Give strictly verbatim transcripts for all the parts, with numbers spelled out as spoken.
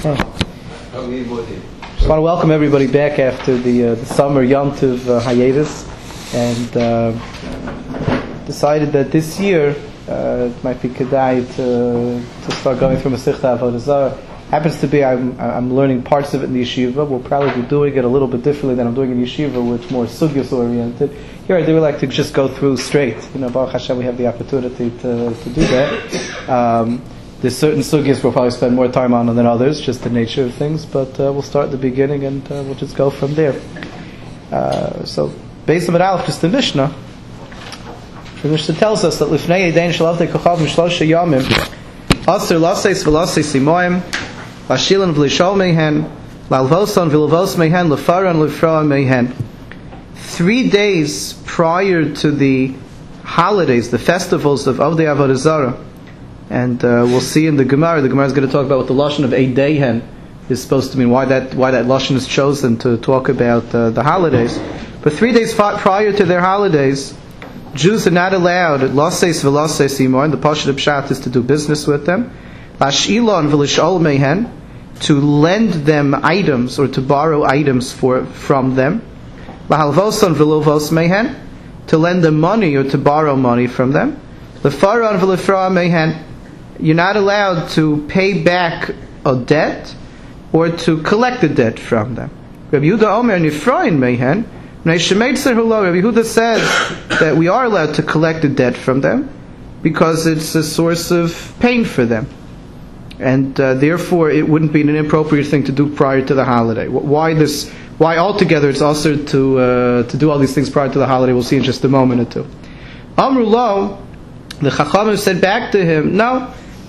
Okay. Just want to welcome everybody back after the, uh, the summer Yom Tov uh, hiatus, and uh, decided that this year uh, it might be kedai to to start going through Masechta Avodah Zarah. Happens to be I'm I'm learning parts of it in the yeshiva. We'll probably be doing it a little bit differently than I'm doing in yeshiva, which is more sugyos oriented. Here I do like to just go through straight. You know, Baruch Hashem, we have the opportunity to to do that. Um, There's certain sugyas we'll probably spend more time on than others, just the nature of things, but uh, we'll start at the beginning and uh, we'll just go from there. Uh, so, based on Aleph, just the Mishnah. The Mishnah tells us that Lifnei Yedain Shalavdei Kochavim Shlosha Yamim Asur Laseis V'Lasei Simoim Lashilan V'Lishol Mehen Lalvoson V'Lavos Mehen Lefaran Lefroa Mehen. Three days prior to the holidays, the festivals of Avdei Avodah Zarah, and uh, we'll see in the Gemara. The Gemara is going to talk about what the lashon of Eideihen is supposed to mean. Why that why that lashon is chosen to talk about uh, the holidays. But three days prior to their holidays, Jews are not allowed laseis v'laseis imor. The pashut of pshat is to do business with them. Lashilon v'lishol mehen, to lend them items or to borrow items for from them. Lahalvoson v'lovos mehen, to lend them money or to borrow money from them. Lefaran v'lefra mehen, you're not allowed to pay back a debt or to collect a debt from them. Rabbi Yehuda Omer nifrain mehen, Rabbi Yehuda says that we are allowed to collect a debt from them because it's a source of pain for them, and uh, therefore it wouldn't be an inappropriate thing to do prior to the holiday. Why this? Why altogether it's also to uh, to do all these things prior to the holiday? We'll see in just a moment or two. Amru lo, the Chachamim said back to him, no.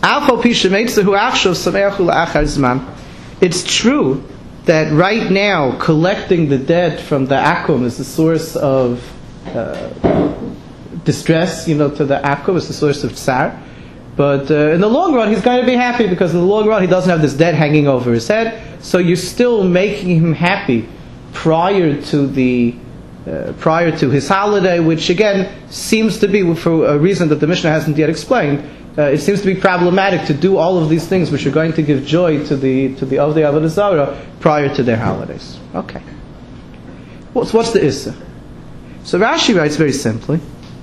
It's true that right now collecting the debt from the akum is the source of uh, distress, you know, to the akum is the source of tsar. But uh, in the long run, he's going to be happy because in the long run, he doesn't have this debt hanging over his head. So you're still making him happy prior to the uh, prior to his holiday, which again seems to be, for a reason that the Mishnah hasn't yet explained, Uh, it seems to be problematic to do all of these things which are going to give joy to the to the Avdei Avodah Zarah prior to their holidays. Okay. What's what's the issa? So Rashi writes very simply: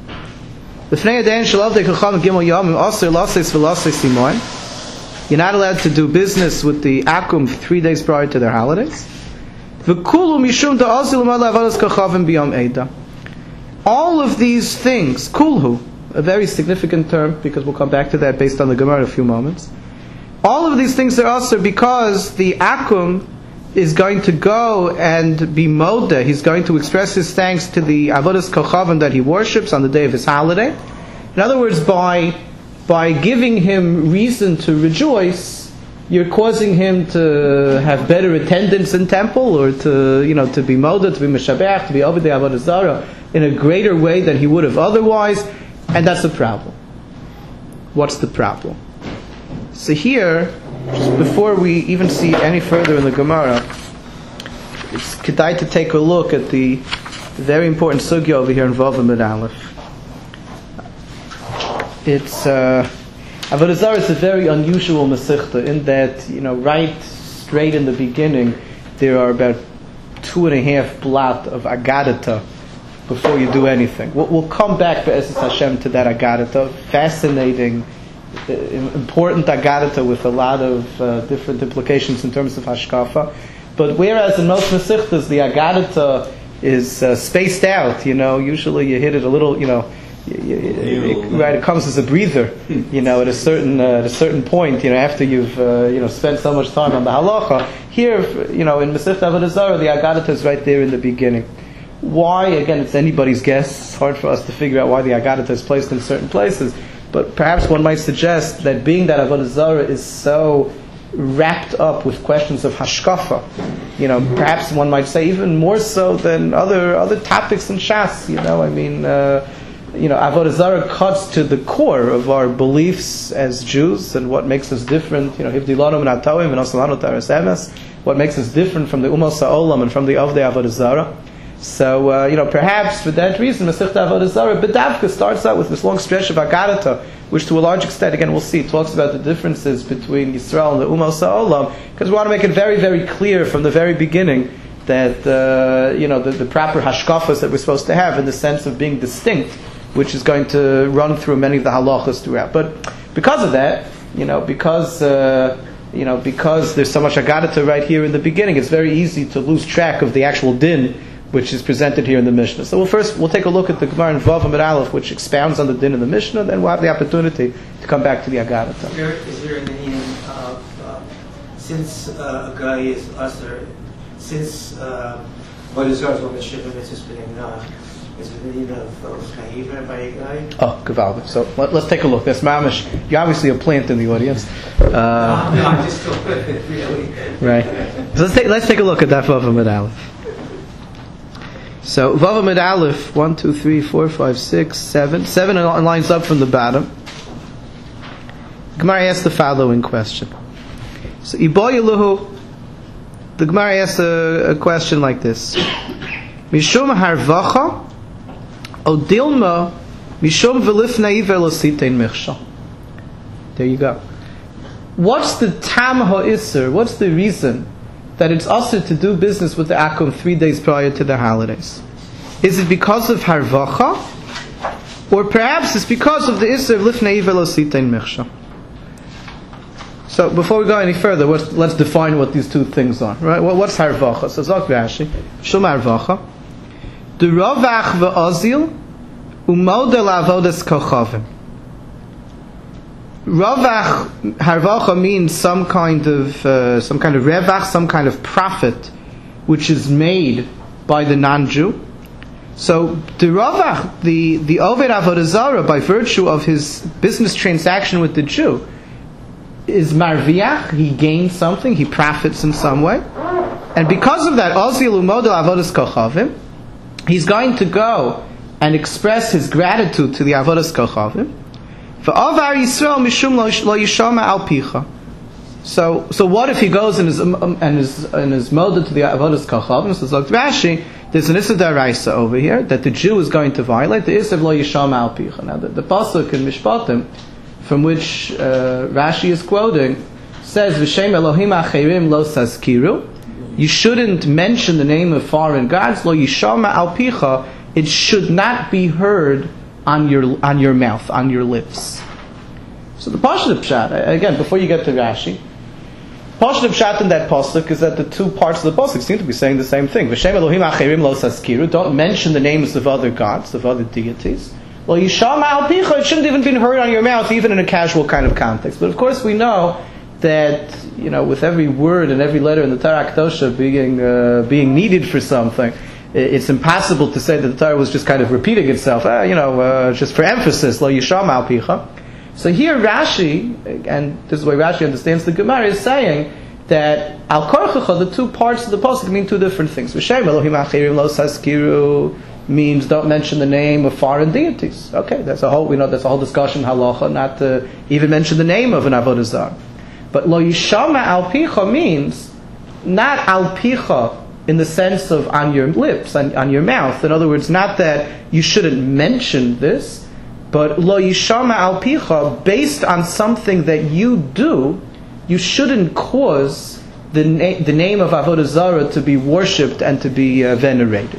you're not allowed to do business with the akum three days prior to their holidays. All of these things, kulhu, a very significant term, because we'll come back to that based on the Gemara in a few moments. All of these things are also because the akum is going to go and be moda. He's going to express his thanks to the avodas kochavim that he worships on the day of his holiday. In other words, by by giving him reason to rejoice, you're causing him to have better attendance in temple, or to you know to be moda, to be meshabeach, to be avdei avodah zarah in a greater way than he would have otherwise. And that's the problem. What's the problem? So here, just before we even see any further in the Gemara, it's kedai to take a look at the very important sugya over here in Vav Amud Aleph. It's uh, Avodah Zarah is a very unusual masechta in that, you know, right straight in the beginning, there are about two and a half blot of agadata before you do anything. We'll, we'll come back, Be'ezus Hashem, to that agadata. Fascinating, uh, important agadata with a lot of uh, different implications in terms of hashkafa. But whereas in most mesichtas the agadata is uh, spaced out, you know, usually you hit it a little, you know, you, you, it, right? It comes as a breather, you know, at a certain uh, at a certain point, you know, after you've uh, you know spent so much time on the halacha. Here, you know, in Masechta Avodah Zarah, the agadata is right there in the beginning. Why? Again, it's anybody's guess. It's hard for us to figure out why the agadata is placed in certain places. But perhaps one might suggest that being that Avodah Zarah is so wrapped up with questions of hashkafa, you know, perhaps one might say even more so than other other topics in Shas. You know, I mean, uh, you know, Avodah Zarah cuts to the core of our beliefs as Jews and what makes us different. You know, Hivdilanu min Atoim and Osalanu Taras Emes. What makes us different from the Umos Ha'olam and from the Avdei Avodah Zarah. So, uh, you know, perhaps for that reason, Masechta Avodah Zarah, B'davka starts out with this long stretch of Agadata, which to a large extent, again, we'll see, talks about the differences between Yisrael and the Umos Ha'olam, because we want to make it very, very clear from the very beginning that, uh, you know, the, the proper hashkafas that we're supposed to have in the sense of being distinct, which is going to run through many of the halachas throughout. But because of that, you know, because, uh, you know, because there's so much agadata right here in the beginning, it's very easy to lose track of the actual din which is presented here in the Mishnah. So we'll first, we'll take a look at the Gemara in Vav Amud Aleph, which expounds on the din in the Mishnah, then we'll have the opportunity to come back to the agadata. Is there, is there an Indian, uh, uh, since uh, a guy is usher, since what is also Mishnah is spinning now, is it the need of Chayiva by a guy? Oh, Gavaldik. So let, let's take a look. That's Mamish. You're obviously a plant in the audience. Uh, no, no, I'm just still really. Right. So let's take, let's take a look at that Vav Amud Aleph. So Vav Amud Aleph, one, two, three, four, five, six, seven. Seven lines up from the bottom. Gemara asks the following question. So Iboyeluhu, the Gemara asks a, a question like this. Mishum harvacha o dilma mishum v'lifnei iver lo sitein mechsha. There you go. What's the tam ha'isr? What's the reason that it's also to do business with the akum three days prior to the holidays? Is it because of harvacha, or perhaps it's because of the isr of lifnei iver lo sitein mechsha? So before we go any further, let's, let's define what these two things are. Right? Well, what's harvacha? So Zok Rashi, Shum harvacha. The rovach ve'ozil umodel avodas kochavim. Rovach harvacha means some kind of uh, some kind of revach, some kind of profit, which is made by the non-Jew. So the rovach, the the oved avodah zarah, by virtue of his business transaction with the Jew, is marviach. He gains something, he profits in some way, and because of that, ozil umodel avodas kochavim, he's going to go and express his gratitude to the avodas kochavim. V'avar Yisrael mishum lo yishama al picha. So, so what if he goes and is um, and is and is molded to the avodas kochavim? So, like Rashi, there's an issa daraisa over here that the Jew is going to violate the issa of lo yishama al picha. Now, the, the pasuk in Mishpatim, from which uh, Rashi is quoting, says V'shem Elohim acherim lo saskiru. You shouldn't mention the name of foreign gods. Lo yishama al picha. It should not be heard on your on your mouth, on your lips. So the Pashut Pshat, again, before you get to Rashi, Pashut Pshat in that pasuk is that the two parts of the pasuk seem to be saying the same thing. V'shem Elohim acherim lo saskiru. Don't mention the names of other gods, of other deities. Well, yishama al picha. It shouldn't even be heard on your mouth, even in a casual kind of context. But of course, we know that, you know, with every word and every letter in the Torah Kedosha being uh, being needed for something, it's impossible to say that the Torah was just kind of repeating itself, uh, you know, uh, just for emphasis, lo yishama al picha. So here Rashi, and this is the way Rashi understands the Gemara, is saying that al korchacha, the two parts of the pasuk mean two different things. V'shem Elohim acherim lo saskiru means don't mention the name of foreign deities. Okay, that's a whole, we know that's a whole discussion halacha, not to even mention the name of an avodah zarah. But lo yishama al picha means not al picha in the sense of on your lips, on, on your mouth. In other words, not that you shouldn't mention this, but lo yishama al picha, based on something that you do, you shouldn't cause the, na- the name of avodah zarah to be worshipped and to be uh, venerated.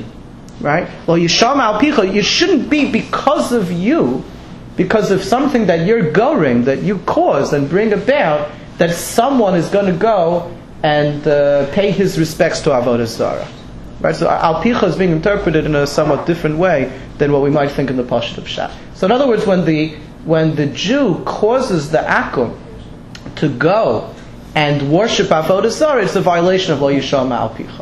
Right? Lo yishama al picha, it shouldn't be because of you, because of something that you're going, that you cause and bring about, that someone is going to go and uh, pay his respects to avodah zarah. Right? So al picha is being interpreted in a somewhat different way than what we might think in the Pashut Pshat. So in other words, when the when the Jew causes the akum to go and worship avodah zarah, it's a violation of lo yishama al picha.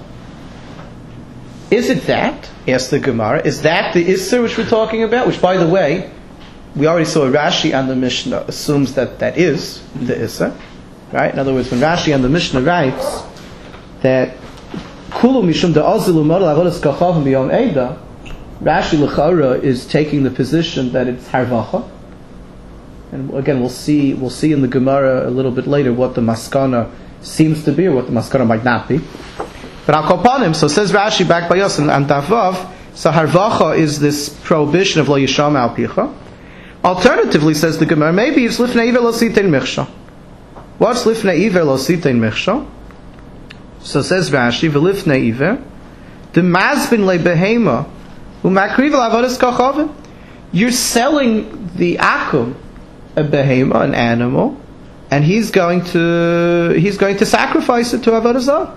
Is it that? Asks the Gemara. Is that the Isser which we're talking about? Which, by the way, we already saw Rashi on the Mishnah assumes that that is the Isser. Right? In other words, when Rashi on the Mishnah writes that Kulu mishum de'azilu model avodas kochavim b'yom Eida, Rashi l'chara is taking the position that it's harvacha. And again, we'll see we'll see in the Gemara a little bit later what the maskana seems to be or what the maskana might not be. But I'll call upon him. So says Rashi back by us and Davav. So harvacha is this prohibition of lo yishama al picha. Alternatively, says the Gemara, maybe it's lifnei iver lo sitein michsha. What's lifnei iver lo sitein michsha? So says Rashi, v'lifnei iver, the mazbin le behema, u'makriv l'avodas kachavim. You're selling the akum, a behema, an animal, and he's going to he's going to sacrifice it to avodah zarah.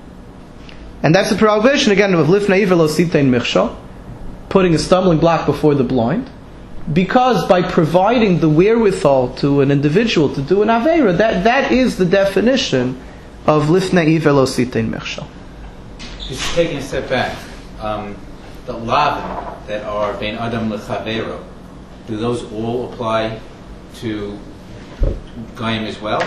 And that's the prohibition again of lifnei iver lo sitein michsha, putting a stumbling block before the blind, because by providing the wherewithal to an individual to do an aveira, that that is the definition of lifnei iver lo sitein michsha. Just taking a step back, um, the lavim that are bein adam lechavero, do those all apply to goyim as well?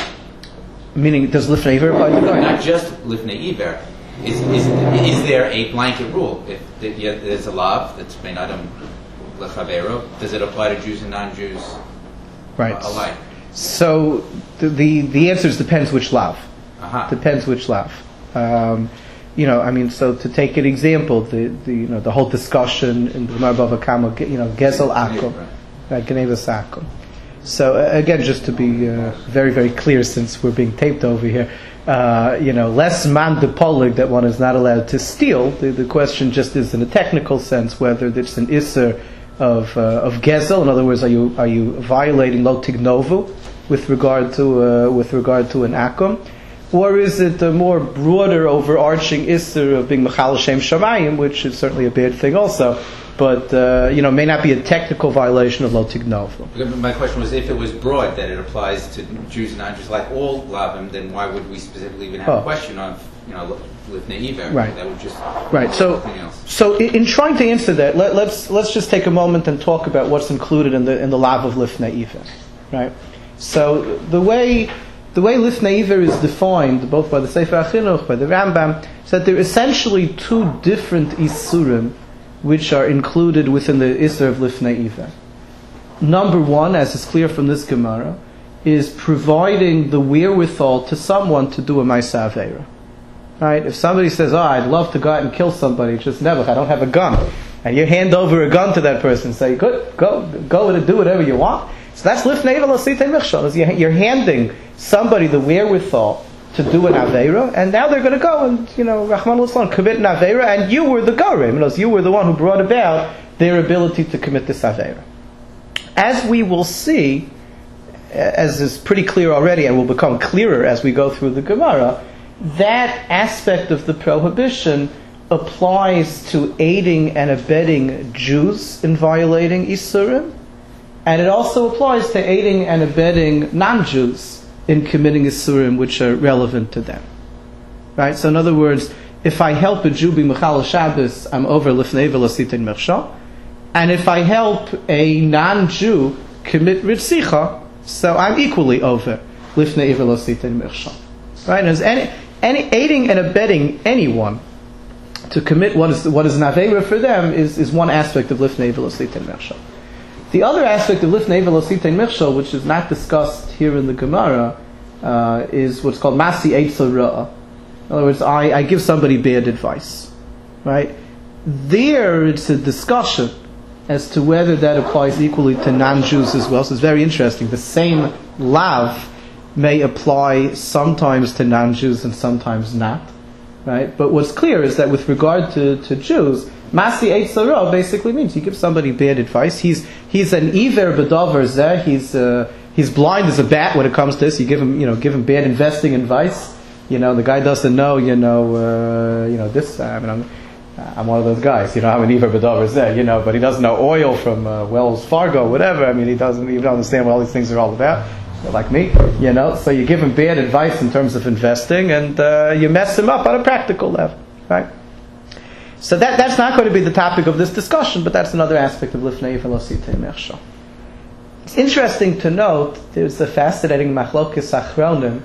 Meaning, does lifnei iver apply to goyim? Not just lifnei iver. Is, is is there a blanket rule? If the, yeah, there's a lav that's bein adam lechavero, does it apply to Jews and non-Jews right. uh, alike? So the, the the answer is depends which lav. Uh-huh. Depends which lav. Um, you know, I mean, so to take an example, the, the you know the whole discussion in the Gemara Bava Kama, you know, gezel akum, right, genevas akum. So uh, again, just to be uh, very very clear, since we're being taped over here, uh, you know, less man de polig that one is not allowed to steal. The, the question just is in a technical sense whether it's an isser of uh, of gezel. In other words, are you are you violating lo tignovu with regard to uh, with regard to an akum? Or is it a more broader, overarching issur of being mechal shem shamayim, which is certainly a bad thing also, but uh, you know may not be a technical violation of lo tignovu. My question was, if it was broad that it applies to Jews and non-Jews like all lavim, then why would we specifically even have oh. a question of you know lifnei iver? Right. That would just right. So so in, in trying to answer that, let, let's let's just take a moment and talk about what's included in the in the lav of lifnei iver, right? So the way The way lifnei iver is defined, both by the Sefer HaChinuch, by the Rambam, is that there are essentially two different isurim which are included within the isur of lifnei iver. Number one, as is clear from this Gemara, is providing the wherewithal to someone to do a ma'aseh aveira. Right? If somebody says, "Oh, I'd love to go out and kill somebody," just never, I don't have a gun, and you hand over a gun to that person, and say, "Good, go, go and do whatever you want." So that's lifnei iver lo sitein michsha. You're handing somebody the wherewithal to do an aveira, and now they're going to go and, you know, Rahman al-Islam, commit an aveira, and you were the gorim. You were the one who brought about their ability to commit this aveira. As we will see, as is pretty clear already, and will become clearer as we go through the Gemara, that aspect of the prohibition applies to aiding and abetting Jews in violating Isurim, and it also applies to aiding and abetting non-Jews in committing Isurim which are relevant to them. Right? So in other words, if I help a Jew be Mechal Shabbos, I'm over lifnei iver lo sitein michsha. And if I help a non-Jew commit Ritzicha, so I'm equally over lifnei iver lo sitein michsha. Right? And as any, any aiding and abetting anyone to commit what is what is an aveira for them is, is one aspect of lifnei iver lo sitein michsha. The other aspect of lifnei iver lo sitein michsha, which is not discussed here in the Gemara, uh, is what's called masi eitzah ra'ah. In other words, I, I give somebody bad advice. Right? There it's a discussion as to whether that applies equally to non-Jews as well. So it's very interesting. The same lav may apply sometimes to non-Jews and sometimes not. Right? But what's clear is that with regard to, to Jews, Masi eitzah ra'ah basically means you give somebody bad advice. He's he's an iver b'davar zeh. He's uh, he's blind as a bat when it comes to this. You give him you know give him bad investing advice. You know the guy doesn't know you know uh, you know this. I mean I'm I'm one of those guys. You know I'm an iver b'davar zeh. You know, but he doesn't know oil from uh, Wells Fargo, whatever. I mean he doesn't even understand what all these things are all about. Like me, you know. So you give him bad advice in terms of investing, and uh, you mess him up on a practical level, right? So that that's not going to be the topic of this discussion, but that's another aspect of lifnei iver lo sitein michsha. It's interesting to note there's a fascinating machlokes achronim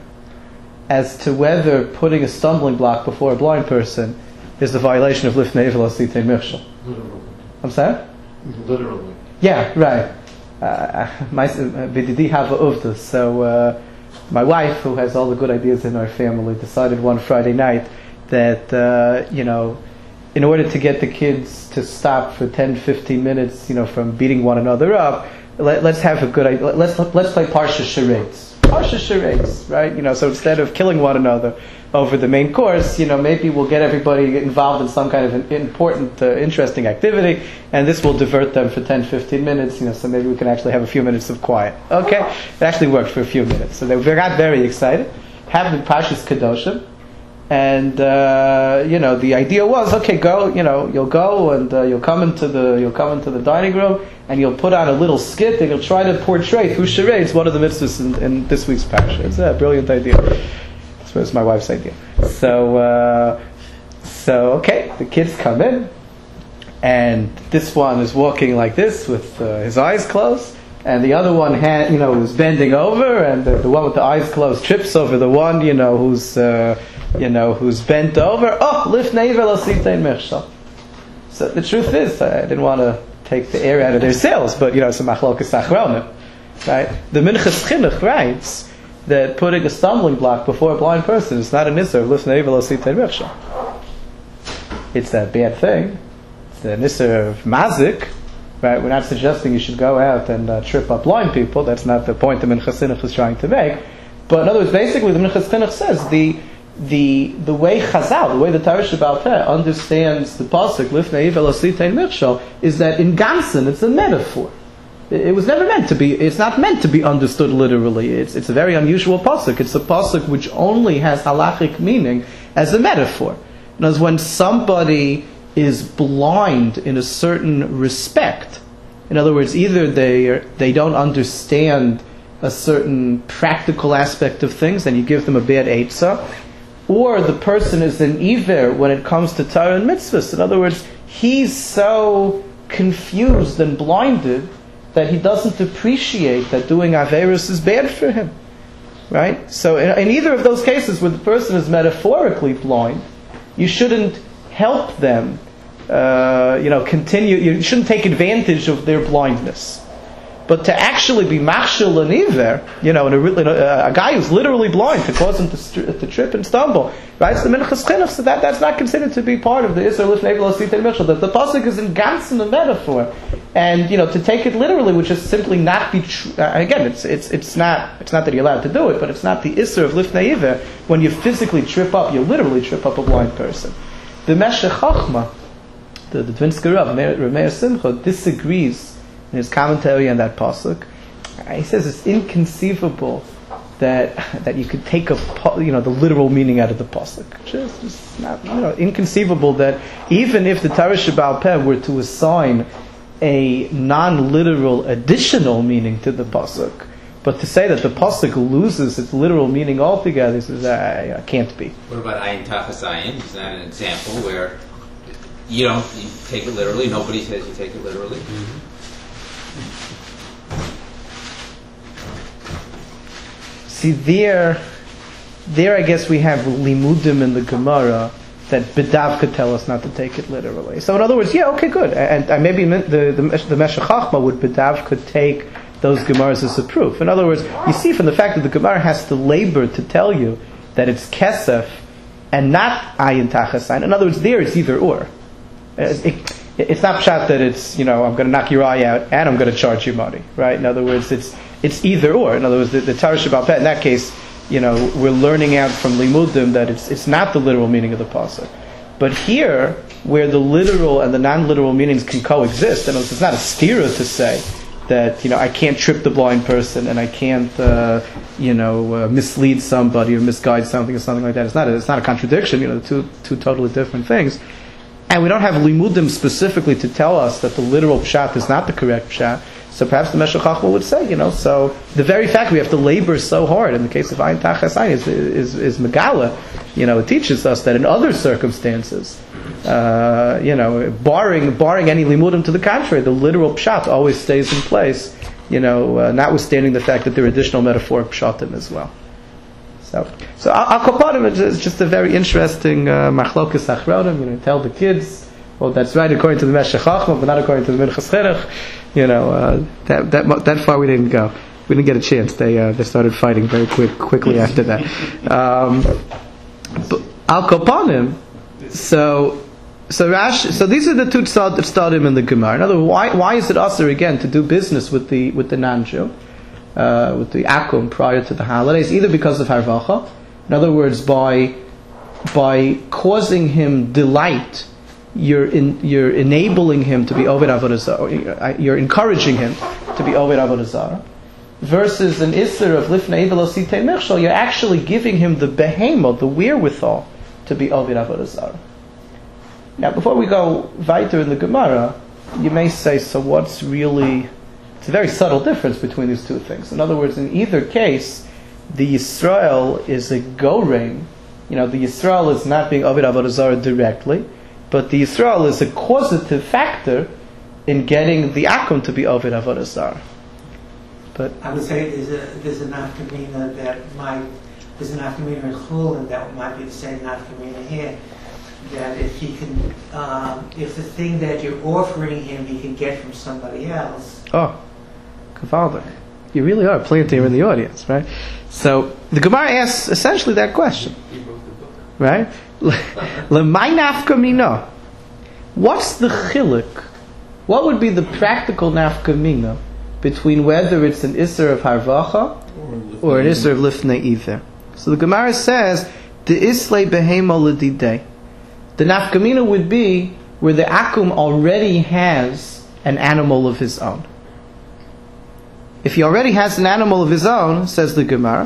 as to whether putting a stumbling block before a blind person is a violation of lifnei iver lo sitein michsha. Literally. I'm sorry? Literally. Yeah, right. Uh, my b'didi have a uvda. So uh, my wife, who has all the good ideas in our family, decided one Friday night that uh, you know, in order to get the kids to stop for ten, fifteen minutes, you know, from beating one another up, let, let's have a good idea. Let's let's play Parsha charades. Parsha charades, right? You know, so instead of killing one another over the main course, you know, maybe we'll get everybody involved in some kind of an important, uh, interesting activity, and this will divert them for ten, fifteen minutes, you know, so maybe we can actually have a few minutes of quiet. Okay? It actually worked for a few minutes. So they got very excited. Have the Parshas Kedoshim, and, uh, you know, the idea was, okay, go, you know, you'll go and uh, you'll come into the, you'll come into the dining room, and you'll put on a little skit, and you'll try to portray through charades one of the mitzvahs in, in this week's Parsha. It's a brilliant idea. That's my wife's idea. So, uh, so okay, the kids come in, and this one is walking like this with uh, his eyes closed, and the other one, hand, you know, is bending over, and the, the one with the eyes closed trips over the one, you know, who's, uh, you know, who's bent over. Oh, lifnei velositein mechshal. So the truth is, I didn't want to take the air out of their sails, but you know, it's a machlokas achronim, right? The Minchas Chinuch writes that putting a stumbling block before a blind person is not an isser of lifnei velositein mechshal. It's a bad thing. It's an isser of mazik. Right? We're not suggesting you should go out and uh, trip up blind people. That's not the point the Minchas Chinuch is trying to make. But in other words, basically, the Minchas Chinuch says the the the way Chazal, the way the Torah Shebaal Peh understands the pasuk Lifnei velositein mechshal is that in Gansen it's a metaphor. It, it was never meant to be. It's not meant to be understood literally. It's it's a very unusual pasuk. It's a pasuk which only has halachic meaning as a metaphor. In other words, when somebody is blind in a certain respect. In other words, either they are, they don't understand a certain practical aspect of things, and you give them a bad eitzah, or the person is an iver when it comes to Torah and mitzvahs. In other words, he's so confused and blinded that he doesn't appreciate that doing averos is bad for him. Right? So in, in either of those cases where the person is metaphorically blind, you shouldn't help them, uh, you know, continue. You shouldn't take advantage of their blindness. But to actually be machshel and iver, you know, and a, a, a guy who's literally blind, to cause him to, to trip and stumble, right? So the Minchas Chinuch, so that that's not considered to be part of the Isser Lifnei velositein mechshal. That the pasuk is in ganzen a metaphor, and you know, to take it literally would just simply not be true. Uh, again, it's it's it's not it's not that you're allowed to do it, but it's not the Isser of Lifnei iver when you physically trip up, you literally trip up a blind person. The Meshech Chochma, the the Dvinsker Rav Meir Simcha, disagrees in his commentary on that pasuk. He says it's inconceivable that that you could take a you know the literal meaning out of the pasuk. Just, just not you know inconceivable that even if the Torah Shebaal Peh were to assign a non-literal additional meaning to the pasuk, but to say that the pasuk loses its literal meaning altogether, he says uh, I can't be. What about ayin tachas ayin? Is that an example where you don't you take it literally? Nobody says you take it literally. Mm-hmm. See, there, there I guess we have limudim in the Gemara that B'dav could tell us not to take it literally. So in other words, yeah, okay, good. And, and maybe the the, the Meshech Chochma would B'dav could take those Gemaras as a proof. In other words, you see from the fact that the Gemara has to labor to tell you that it's kesef and not ayin tachas ayin. In other words, there it's either or. It, it, it's not pshat that it's, you know, I'm going to knock your eye out and I'm going to charge you money, right? In other words, it's it's either or. In other words, the, the Torah Shebaal Peh, in that case, you know, we're learning out from limudim that it's it's not the literal meaning of the pasuk. But here, where the literal and the non-literal meanings can coexist, and it's not a stira to say that, you know, I can't trip the blind person and I can't, uh, you know, uh, mislead somebody or misguide something or something like that. It's not a, it's not a contradiction. You know, two two totally different things. And we don't have limudim specifically to tell us that the literal pshat is not the correct pshat. So perhaps the Meshech Chochma would say, you know, so the very fact we have to labor so hard in the case of ayin tachas ayin is, is, is megala. You know, it teaches us that in other circumstances, uh, you know, barring barring any limudim to the contrary, the literal pshat always stays in place. You know, uh, notwithstanding the fact that there are additional metaphoric pshatim as well. So, so Al Kopanim is just a very interesting machlokas achronim. You know, tell the kids, well, that's right according to the Meshech Chochma, but not according to the Minchas Chinuch. You know, uh, that that that far we didn't go. We didn't get a chance. They uh, they started fighting very quick quickly after that. Um, Al Kopanim. So So Rash, so these are the two tzad- tzadim in the Gemara. In other words, why, why is it usher again to do business with the with the non-Jew, uh, with the akum prior to the holidays? Either because of harvacha, in other words, by by causing him delight, you're in, you're enabling him to be oved avodah zarah. You're encouraging him to be oved avodah zarah. Versus an isser of lifnei velo sitei mechshol, you're actually giving him the behemoth, the wherewithal to be oved avodah zarah. Now, before we go weiter in the Gemara, you may say, so what's really... It's a very subtle difference between these two things. In other words, in either case, the Yisrael is a gorein. You know, the Yisrael is not being Oved Avodah Zarah directly, but the Yisrael is a causative factor in getting the Akum to be Oved Avodah Zarah. But I would say there's a there's a nafkamina that might there's a nafkamina in Chul, and that might be the same nafkamina here. That if he can, um, if the thing that you're offering him, he can get from somebody else. Oh, Kavaldik. You really are planting in the audience, right? So the Gemara asks essentially that question, right? L'may nafkamina. What's the chiluk? What would be the practical nafkamina between whether it's an isser of harvacha or an isser of lifnei iver? So the Gemara says the islay behema l'didei. The nafkamina would be where the akum already has an animal of his own. If he already has an animal of his own, says the Gemara,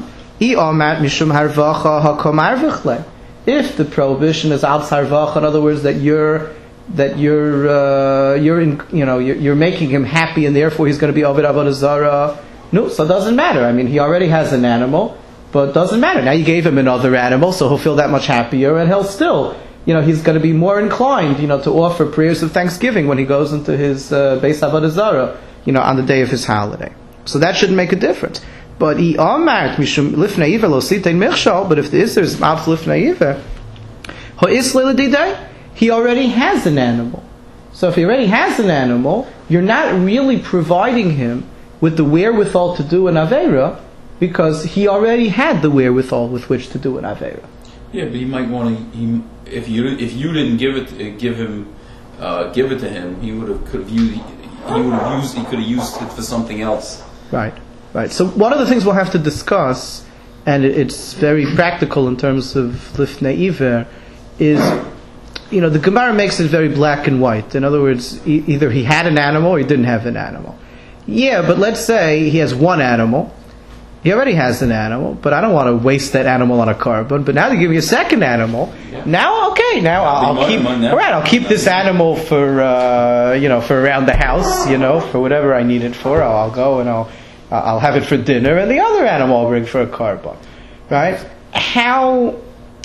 if the prohibition is al harvacha, in other words, that you're that you're uh, you're in, you know you're, you're making him happy, and therefore he's going to be oved avodah zarah. No, so it doesn't matter. I mean, he already has an animal, but it doesn't matter. Now you gave him another animal, so he'll feel that much happier, and he'll still. You know, he's going to be more inclined, you know, to offer prayers of thanksgiving when he goes into his uh, Beis Avodah Zarah, you know, on the day of his holiday. So that shouldn't make a difference. But he amart mishum lifnei iver lo sitein mechshol. But if the isser is mouth lifnei iver, ho isle l'didei, he already has an animal. So if he already has an animal, you're not really providing him with the wherewithal to do an avera, because he already had the wherewithal with which to do an avera. Yeah, but he might want to. He, if you if you didn't give it, uh, give him, uh, give it to him, he would have could have used. He would have used. He could have used it for something else. Right, right. So one of the things we'll have to discuss, and it's very practical in terms of lifnei iver, is, you know, the Gemara makes it very black and white. In other words, e- either he had an animal or he didn't have an animal. Yeah, but let's say he has one animal. He already has an animal, but I don't want to waste that animal on a carbon. But now they give me a second animal. Yeah. Now, okay, now I'll, I'll keep. All right, I'll keep this animal for uh, you know for around the house, you know, for whatever I need it for. I'll, I'll go and I'll I'll have it for dinner, and the other animal I'll bring for a carbon. Right? How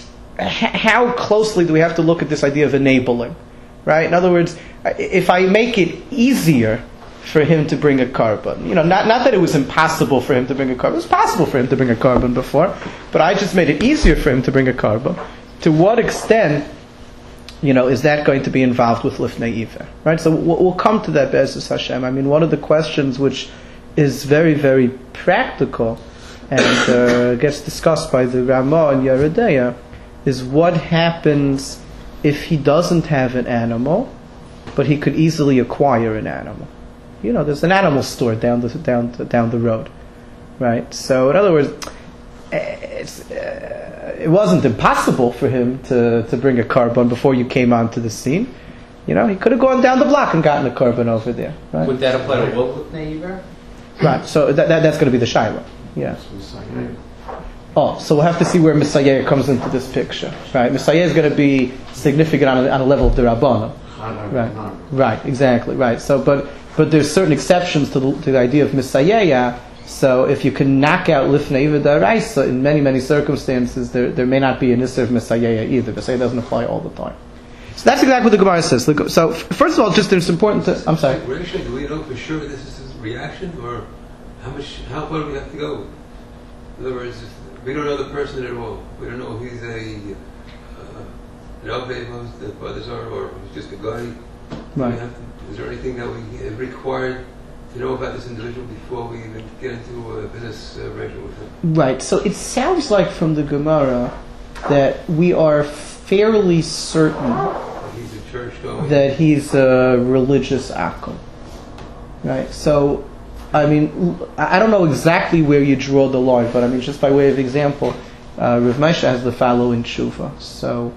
how closely do we have to look at this idea of enabling? Right? In other words, if I make it easier for him to bring a carbon. You know, not not that it was impossible for him to bring a carbon. It was possible for him to bring a carbon before, but I just made it easier for him to bring a carbon. To what extent, you know, is that going to be involved with lifnei iver? Right? So we'll, we'll come to that, Be'ezus Hashem. I mean, one of the questions which is very, very practical and uh, gets discussed by the Ramah and Yoreh De'ah is what happens if he doesn't have an animal, but he could easily acquire an animal. You know, there's an animal store down the down the, down the road, right? So, in other words, it's, uh, it wasn't impossible for him to, to bring a carbon before you came onto the scene. You know, he could have gone down the block and gotten a carbon over there. Right? Would that apply to both lifnei iver? Right. So that, that that's going to be the shaila. Yeah. Oh, so we'll have to see where Messiah comes into this picture. Right. Messiah is going to be significant on a, on a level of the Rabbana. Right. Right. Exactly. Right. So, but. But there's certain exceptions to the, to the idea of misayaya. So if you can knock out lifnei iver d'oraisa, in many, many circumstances, there there may not be an isser of misayaya either. Misayaya doesn't apply all the time. So that's exactly what the Gemara says. So first of all, just it's important to... I'm sorry. Reaction, do we know for sure this is his reaction? Or how much, how far do we have to go? In other words, we don't know the person at all. We don't know if he's a... Uh, an Alpha, the fathers are, or he's just a guy. Right. We have to, is there anything that we have required to know about this individual before we even get into a business uh, arrangement with him? Right. So it sounds like from the Gemara that we are fairly certain church going. that he's a religious akel. Right? So, I mean, I don't know exactly where you draw the line, but I mean, just by way of example, uh, Rav Moshe has the following tshuva. So,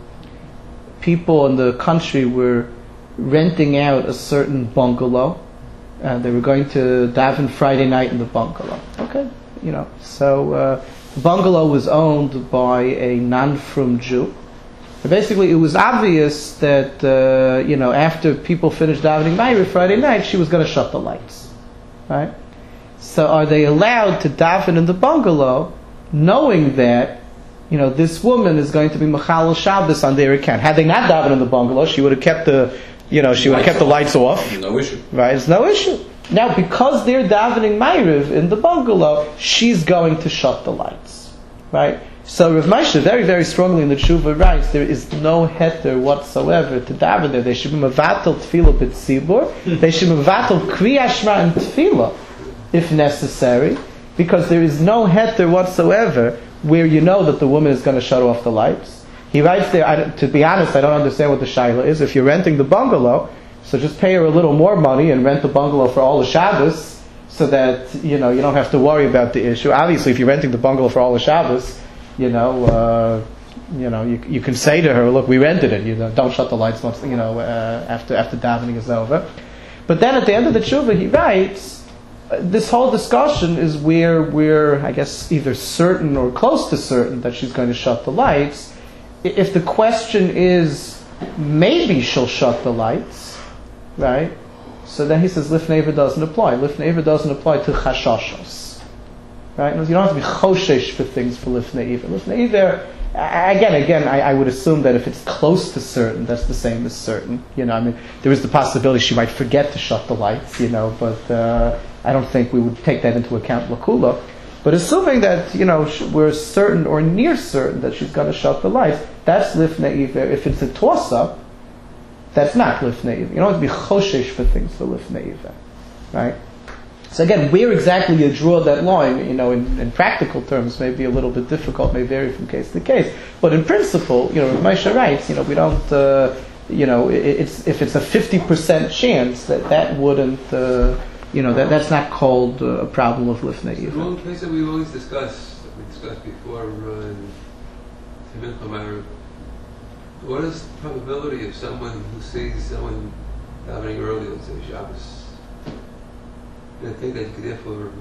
people in the country were renting out a certain bungalow, and they were going to daven Friday night in the bungalow. Okay, you know, so uh, the bungalow was owned by a non-frum Jew. And basically, it was obvious that uh, you know, after people finished davening Ma'ariv Friday night, she was going to shut the lights, right? So, are they allowed to daven in the bungalow, knowing that, you know, this woman is going to be Mechalel Shabbos on their account? Had they not davened in the bungalow, she would have kept the, you know, she would have kept the lights off. No issue. Right? It's no issue. Now, because they're davening Ma'ariv in the bungalow, she's going to shut the lights, right? So Rav Moshe very, very strongly in the Tshuva writes there is no heter whatsoever to daven there. They should be mevatel tefillah b'tzibur. They should be mevatel kriya shema and tefillah if necessary, because there is no heter whatsoever where you know that the woman is going to shut off the lights. He writes there, I, to be honest, I don't understand what the shaila is. If you're renting the bungalow, so just pay her a little more money and rent the bungalow for all the Shabbos, so that, you know, you don't have to worry about the issue. Obviously, if you're renting the bungalow for all the Shabbos, you know, uh, you know, you, you can say to her, "Look, we rented it. You know, don't shut the lights once, you know, uh, after after davening is over." But then at the end of the tshuva, he writes, uh, this whole discussion is where we're, I guess, either certain or close to certain that she's going to shut the lights. If the question is maybe she'll shut the lights, right? So then he says Lifnei Iver doesn't apply. Lifnei Iver doesn't apply to chashashos. Right? You don't have to be choshesh for things for Lifnei Iver. Lifnei Iver, again, again, I, I would assume that if it's close to certain, that's the same as certain. You know, I mean, there is the possibility she might forget to shut the lights, you know, but uh, I don't think we would take that into account lakula. But assuming that, you know, we're certain or near certain that she's going to shut the lights, that's Lifnei Iver. If it's a toss-up, that's not Lifnei Iver. You don't have to be choshesh for things for Lifnei Iver. Right? So again, where exactly you draw that line, you know, in, in practical terms, may be a little bit difficult, may vary from case to case. But in principle, you know, Moshe writes, you know, we don't, uh, you know, it, it's if it's a fifty percent chance that that wouldn't, uh, you know, that that's not called uh, a problem of Lifnei Iver. One case that we've always discussed, that we discussed before, uh, in Simcha Ma'ariv, what is the probability of someone who sees someone davening early, let's say Shabbos? I think that you could therefore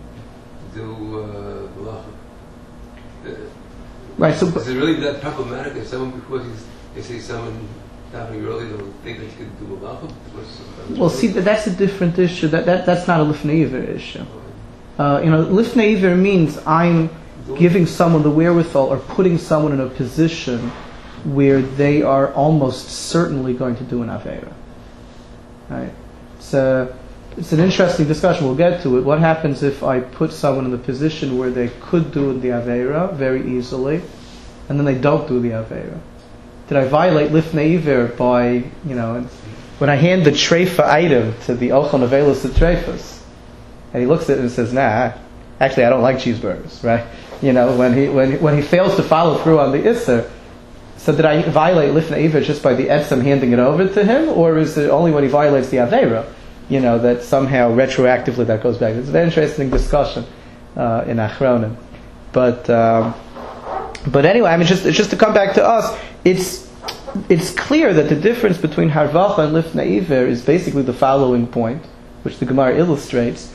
do malacha. Uh, right. So, is it really that problematic if someone, before they see someone davening early, they'll think that you could do malacha? Well, see, that's a different issue. That, that that's not a Lifnei Iver issue. Uh, you know, Lifnei Iver means I'm giving someone the wherewithal or putting someone in a position where they are almost certainly going to do an Aveira. Right? So, it's an interesting discussion. We'll get to it. What happens if I put someone in the position where they could do the Aveira very easily, and then they don't do the Aveira? Did I violate Lifnei Iver by, you know, when I hand the treifa item to the Ochel Nevelos of treifas, and he looks at it and says, "Nah, actually, I don't like cheeseburgers," right? You know, when he when he, when he fails to follow through on the Isser, so did I violate Lifnei Iver just by the etzem handing it over to him, or is it only when he violates the Aveira? You know, that somehow retroactively that goes back. It's a very interesting discussion uh, in Achronim. But um, but anyway, I mean, just just to come back to us, it's it's clear that the difference between Harvacha and Lifnei Iver is basically the following point, which the Gemara illustrates.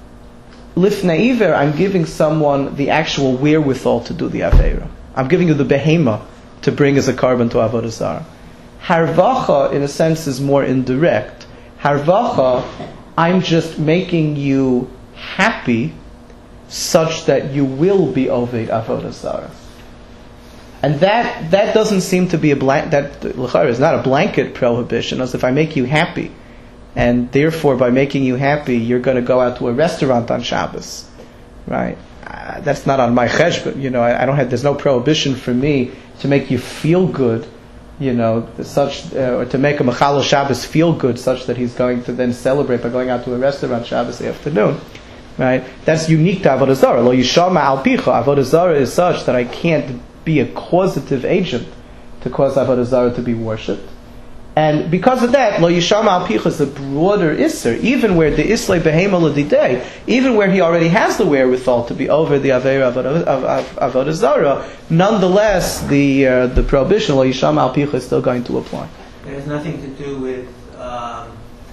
Lifnei Iver, I'm giving someone the actual wherewithal to do the Aveira. I'm giving you the behema to bring as a carbon to Avodah Zarah. Harvacha, in a sense, is more indirect. Harvacha, I'm just making you happy such that you will be Oved Avodah Zarah. And that that doesn't seem to be a blank, that l'chara is not a blanket prohibition, as if I make you happy, and therefore by making you happy, you're going to go out to a restaurant on Shabbos, right? Uh, that's not on my cheshbon, you know, I, I don't have, there's no prohibition for me to make you feel good, you know, such, uh, or to make a Mechalel Shabbos feel good such that he's going to then celebrate by going out to a restaurant Shabbos afternoon, right? That's unique to Avodah Zarah. Lo yishama al picha. Avodah Zarah is such that I can't be a causative agent to cause Avodah Zarah to be worshipped. And because of that, lo yisham al picha is a broader isser, even where the islay behema l'didei, even where he already has the wherewithal to be over the avera of avodah zarah, nonetheless, the uh, the prohibition lo yisham al picha is still going to apply. It has nothing to do with um,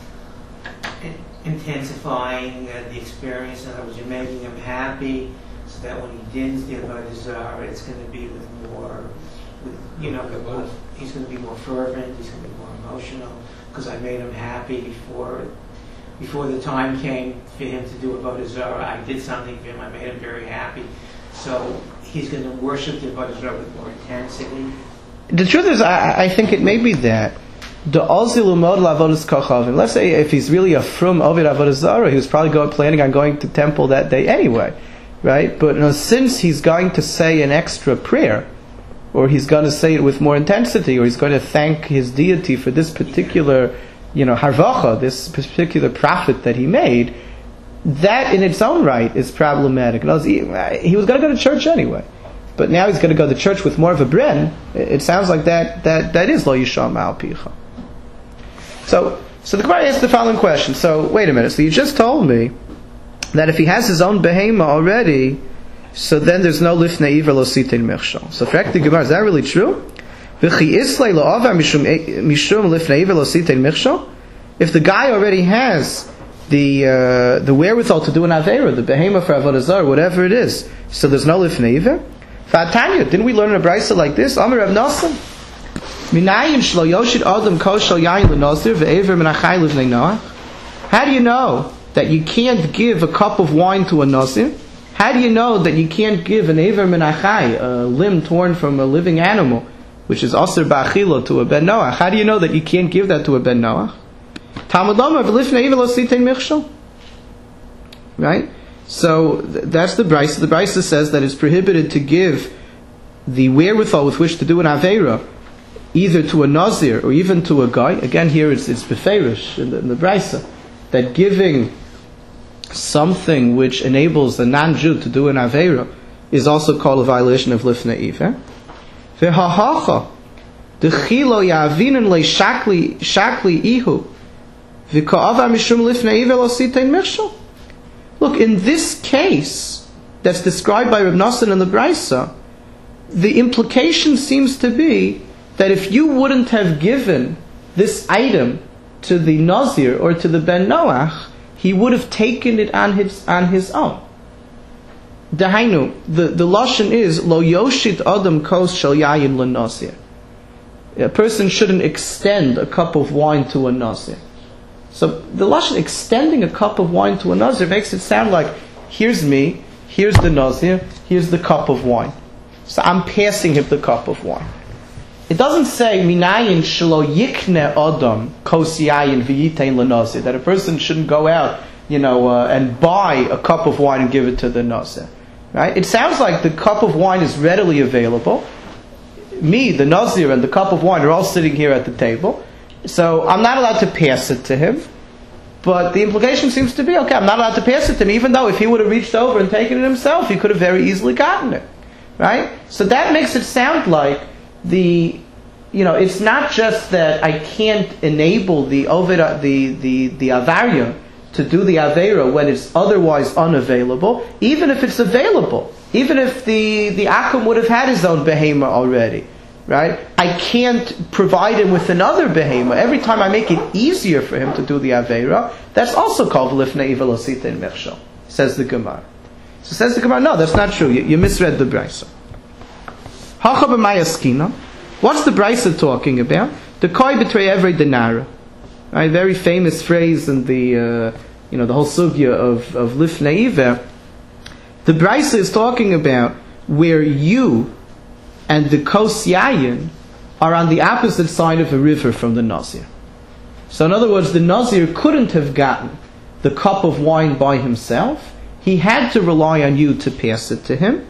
in- intensifying uh, the experience. In other words, you're making him happy, so that when he dins the avodah zarah, it's going to be with more, with, you know, with, he's going to be more fervent. He's going to be more emotional because I made him happy before before the time came for him to do avodah zarah. I did something for him. I made him very happy. So he's going to worship the avodah zarah with more intensity. The truth is, I, I think it may be that the Alzilu Model Avodas Kochavim. Let's say if he's really a frum Ovid Avodah Zarah, he was probably going, planning on going to temple that day anyway, right? But you know, since he's going to say an extra prayer, or he's going to say it with more intensity, or he's going to thank his deity for this particular, you know, harvacha, this particular profit that he made, that in its own right is problematic. In other words, he, he was going to go to church anyway. But now he's going to go to church with more of a bren. It sounds like that that, that is lo yisham al picha. So, so the Gemara asks the following question. So, wait a minute. So you just told me that if he has his own behema already, so then there's no lifnei iver lo sitin mechshol. So, for the Gemara, is that really true? V'chi islay lo avar mishum mishum lifnei iver lo sitin mechshol. If the guy already has the uh, the wherewithal to do an avera, the behema for avodah zarah, whatever it is, so there's no lifnei iver. Fatanya, didn't we learn in a brisa like this? Amar Rav Nosson, minayin shlo yoshid adam koshel yain lenazir ve'ever menachai livnei noach. How do you know that you can't give a cup of wine to a nazir? How do you know that you can't give an ever menachai, a limb torn from a living animal, which is aser ba'achila, to a ben noach? How do you know that you can't give that to a ben noach? Talmud Lomar v'lifnei iver lo sitein michshol. Right? So th- that's the brisa. The brisa says that it's prohibited to give the wherewithal with which to do an avera either to a nazir or even to a guy. Again, here it's it's beferish in the, in the brisa that giving something which enables a non-Jew to do an avera is also called a violation of lifnei iver. Ve'hahacha dechilo yavinen le shakli shakli ihu v'ka'ava mishum lifnei iver lo sitein michshol. Look, in this case that's described by Rav Nosson in the Brisa, the implication seems to be that if you wouldn't have given this item to the Nazir or to the Ben Noach, he would have taken it on his on his own. Dahainu, the, the Lashon is, Lo yoshit adam kos shel yayin l'Nazir. A person shouldn't extend a cup of wine to a Nazir. So the Lashon extending a cup of wine to a Nazir makes it sound like, here's me, here's the Nazir, here's the cup of wine. So I'm passing him the cup of wine. It doesn't say, Minayin shelo yikne adam kos yayin v'yitein l'Nazir, that a person shouldn't go out, you know, uh, and buy a cup of wine and give it to the Nazir. Right? It sounds like the cup of wine is readily available. Me, the Nazir, and the cup of wine are all sitting here at the table. So I'm not allowed to pass it to him. But the implication seems to be, okay, I'm not allowed to pass it to him, even though if he would have reached over and taken it himself, he could have very easily gotten it. Right? So that makes it sound like the, you know, it's not just that I can't enable the Oved, the, the, the Avarya to do the Avera when it's otherwise unavailable, even if it's available. Even if the, the Akum would have had his own behema already. Right? I can't provide him with another behema. Every time I make it easier for him to do the Avera, that's also called Lifnei Iver Lo Sitein Michshol, says the Gemara. So says the Gemara, no, that's not true. You, you misread the Brisa. Hacha b'mayaskina. What's the Brisa talking about? The koi betray every denara. Right? Very famous phrase in the, uh, you know, the whole sugya of, of Lifnei Iver. The Brisa is talking about where you and the Kos Yayin are on the opposite side of a river from the Nazir. So in other words, the Nazir couldn't have gotten the cup of wine by himself. He had to rely on you to pass it to him.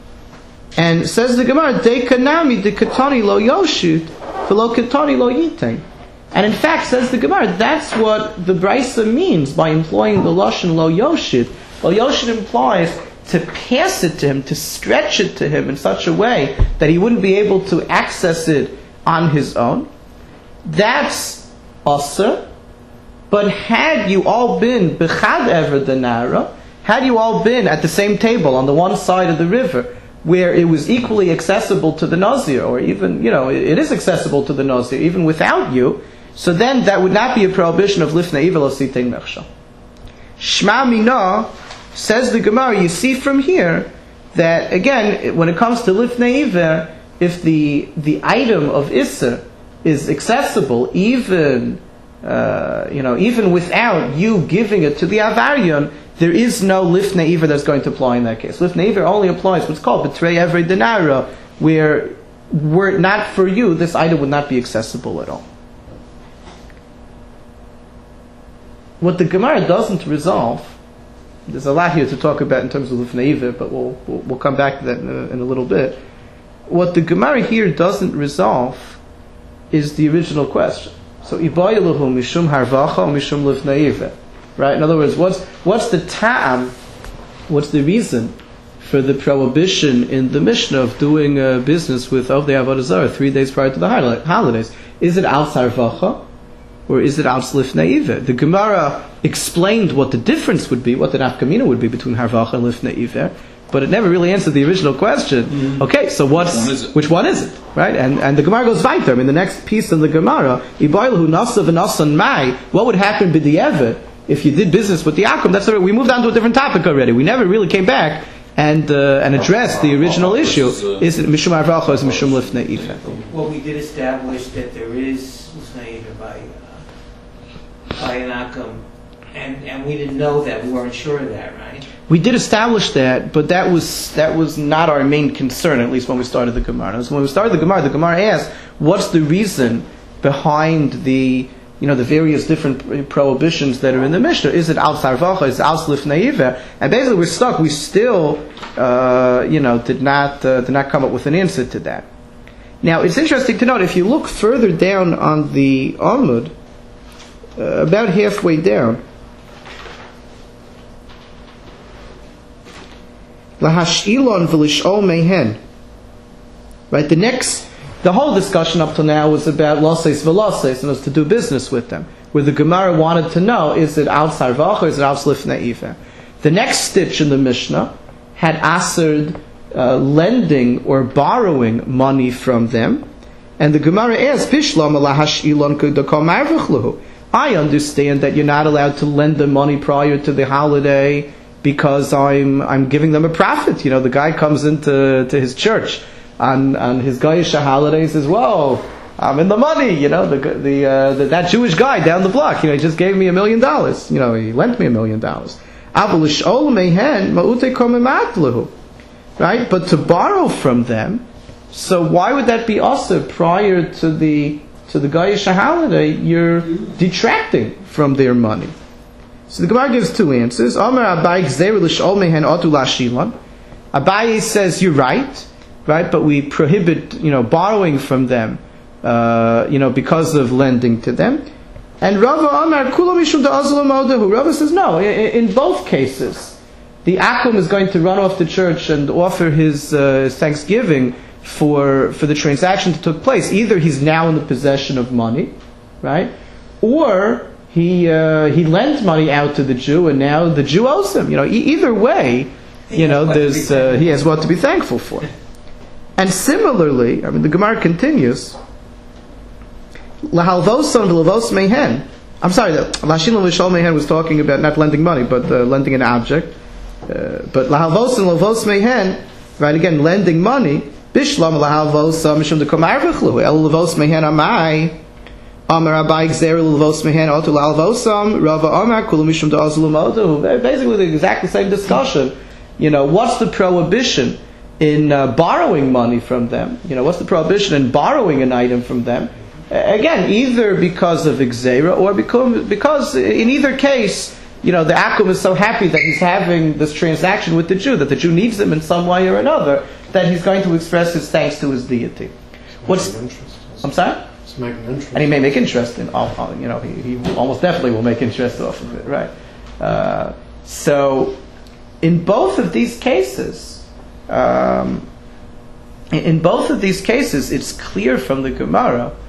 And says the Gemara, De kanami de katani lo yoshut, v'lo katani lo yitein. And in fact, says the Gemara, that's what the Brisa means by employing the Lashon lo yoshut. Lo yoshut implies to pass it to him, to stretch it to him in such a way that he wouldn't be able to access it on his own. that's Asr. But had you all been B'chad Ever Denara, had you all been at the same table on the one side of the river, where it was equally accessible to the Nazir, or even, you know, it is accessible to the Nazir, even without you, so then that would not be a prohibition of Lifnei Iver L'Sitein Mechshel. Shma Mina, says the Gemara, you see from here, that again, when it comes to Lifnei Iver, if the, the item of Isser is accessible, even, uh, you know, even without you giving it to the Avaryon, there is no Lifnei Iver that's going to apply in that case. Lifnei Iver only applies what's called B'trei Evrei Denara, where were it not for you, this item would not be accessible at all. What the Gemara doesn't resolve, there's a lot here to talk about in terms of Lifnei Iver, but we'll, we'll, we'll come back to that in a, in a little bit. What the Gemara here doesn't resolve is the original question. So, Ibayiluhu mishum harvacha or mishum Lifnei Iver. Right? In other words, what's what's the ta'am, what's the reason for the prohibition in the Mishnah of doing uh, business with Ovdei Avodah Zarah three days prior to the holidays? Is it al sarvacha or is it al Lifnei Iver? The Gemara explained what the difference would be, what the nafkamina would be between harvacha and Lifnei Iver, but it never really answered the original question. Mm-hmm. Okay, so what's which one is it? Which one is it? Right? And and the Gemara goes weiter. I mean, the next piece in the Gemara, Ibaylahu nasav and nasan mai. What would happen b'di'evet if you did business with the Akum? That's already, we moved on to a different topic already. We never really came back and uh, and addressed the original issue. Is it mishum harvacha or is it mishum Lifnei Iver? Well, we did establish that there is Lifnei Iver by uh, by an Akum, and and we didn't know that. We weren't sure of that, right? We did establish that, but that was that was not our main concern, at least when we started the Gemara. So when we started the Gemara, the Gemara asked, what's the reason behind the, you know, the various different prohibitions that are in the Mishnah? Is it al sarvacha? Is it al Lifnei Iver? And basically we're stuck. We still, uh, you know, did not uh, did not come up with an answer to that. Now, it's interesting to note, if you look further down on the Amud, uh, about halfway down, Lahashilon v'lishol mehen. Right, the next, the whole discussion up to now was about loses v'loses, and was to do business with them. Where the Gemara wanted to know, is it al sarvach or is it al Lifnei Iver? The next stitch in the Mishnah had asered uh, lending or borrowing money from them, and the Gemara asked, Bishlam lahashilon k'dakam arvachluhu. I understand that you're not allowed to lend them money prior to the holiday, because I'm I'm giving them a profit. You know, the guy comes into to his church on on his Goyish holidays as well. I'm in the money. You know, the the, uh, the that Jewish guy down the block. You know, he just gave me a million dollars. You know, he lent me a million dollars. Right, but to borrow from them. So why would that be also prior to the to the Goyish holiday? You're detracting from their money. So the Gemara gives two answers. Amar Abaye Gzeir l'sh'ol mehen otu lashilon. Abaye says you're right, right, but we prohibit, you know, borrowing from them, uh, you know, because of lending to them. And Rava Amar Kula mishum da'azul modahu. Rava says no. In, in both cases, the Akum is going to run off the church and offer his, uh, his thanksgiving for for the transaction that took place. Either he's now in the possession of money, right, or He uh, he lent money out to the Jew, and now the Jew owes him. You know, e- either way, you know, there's uh, he has what to be thankful for. And similarly, I mean, the Gemara continues. Lahalvoson v'lavos mehen. I'm sorry, Lashin l'vishol mehen was talking about not lending money, but uh, lending an object. Uh, but lahalvoson v'lavos mehen, right? Again, lending money. Bishlam lahalvoson mishum dekom arvachlu el lavos mehen amai. Amar Abaye Gzeir l'lavos mehen otu lalvosam. Rava Amar kula mishum da'azul modahu. Basically, the exactly same discussion. You know, what's the prohibition in uh, borrowing money from them? You know, what's the prohibition in borrowing an item from them? Again, either because of Gzeira or because, because in either case, you know, the Akum is so happy that he's having this transaction with the Jew, that the Jew needs him in some way or another, that he's going to express his thanks to his deity. What's I'm sorry? And he may make interest in, you know, he, he almost definitely will make interest off of it, right? Uh, so, in both of these cases, um, in both of these cases, it's clear from the Gemara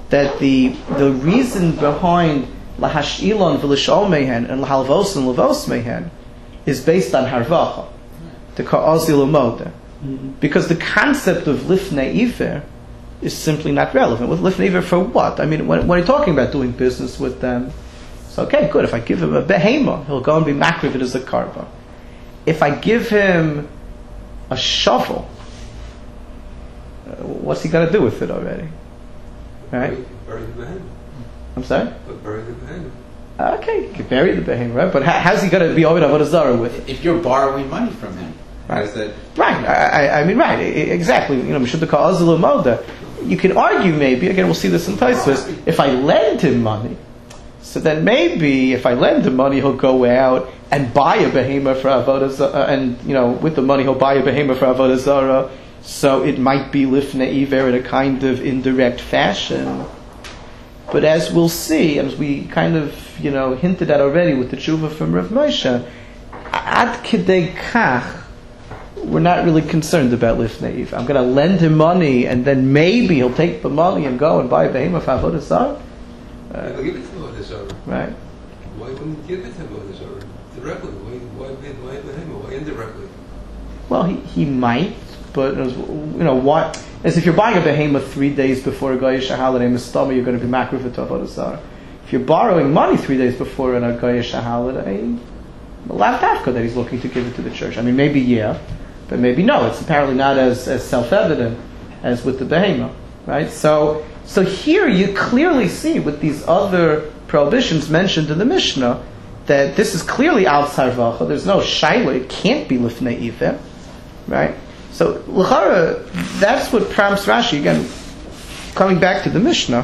that the the reason behind lahashilon v'lishol mehen and lahalvos and lavos mehen is based on harvacha, the ka'azil umoda, because the concept of lifnei iver is simply not relevant. With lifnei iver for what? I mean, when, when you're talking about doing business with them, it's okay, good. If I give him a behema, he'll go and be makriv it as a karba. If I give him a shovel, uh, what's he got to do with it already? Right? Bury the behemoth. I'm sorry? But bury the behemoth. Okay, you can bury the behemoth, right? But how, how's he going to be over avodah zarah with it? If you're borrowing money from him, Right. how's that? Right. I, I, I mean, right. I, exactly. You know, Mishud Ka'azil Moda. You can argue maybe, again, we'll see this in Tosfos, if I lend him money, so then maybe if I lend him money, he'll go out and buy a behemoth for avodah zarah, and, you know, with the money he'll buy a behemoth for avodah zarah, so it might be lifnei iver in a kind of indirect fashion. But as we'll see, as we kind of, you know, hinted at already with the tshuva from Rav Moshe, ad kidei kach, we're not really concerned about lifnei iver. I'm going to lend him money, and then maybe he'll take the money and go and buy a behemoth for avodah zarah. Uh, give it to avodah zarah. Right. Why wouldn't you give it to avodah zarah directly? Why, why, why behemoth? Why indirectly? Well, he, he might, but as, you know what? As if you're buying a behemoth three days before a Goyish holiday, Mistama, you're going to be makriv it to avodah zarah. If you're borrowing money three days before a Goyish holiday, lav dafka that he's looking to give it to the church. I mean, maybe yeah, but maybe no. It's apparently not as, as self-evident as with the behemoth, right? So, so here you clearly see with these other prohibitions mentioned in the Mishnah that this is clearly outside vacha. There's no shaila. It can't be lifnei iver, right? So l'chara, that's what prompts Rashi again. Coming back to the Mishnah,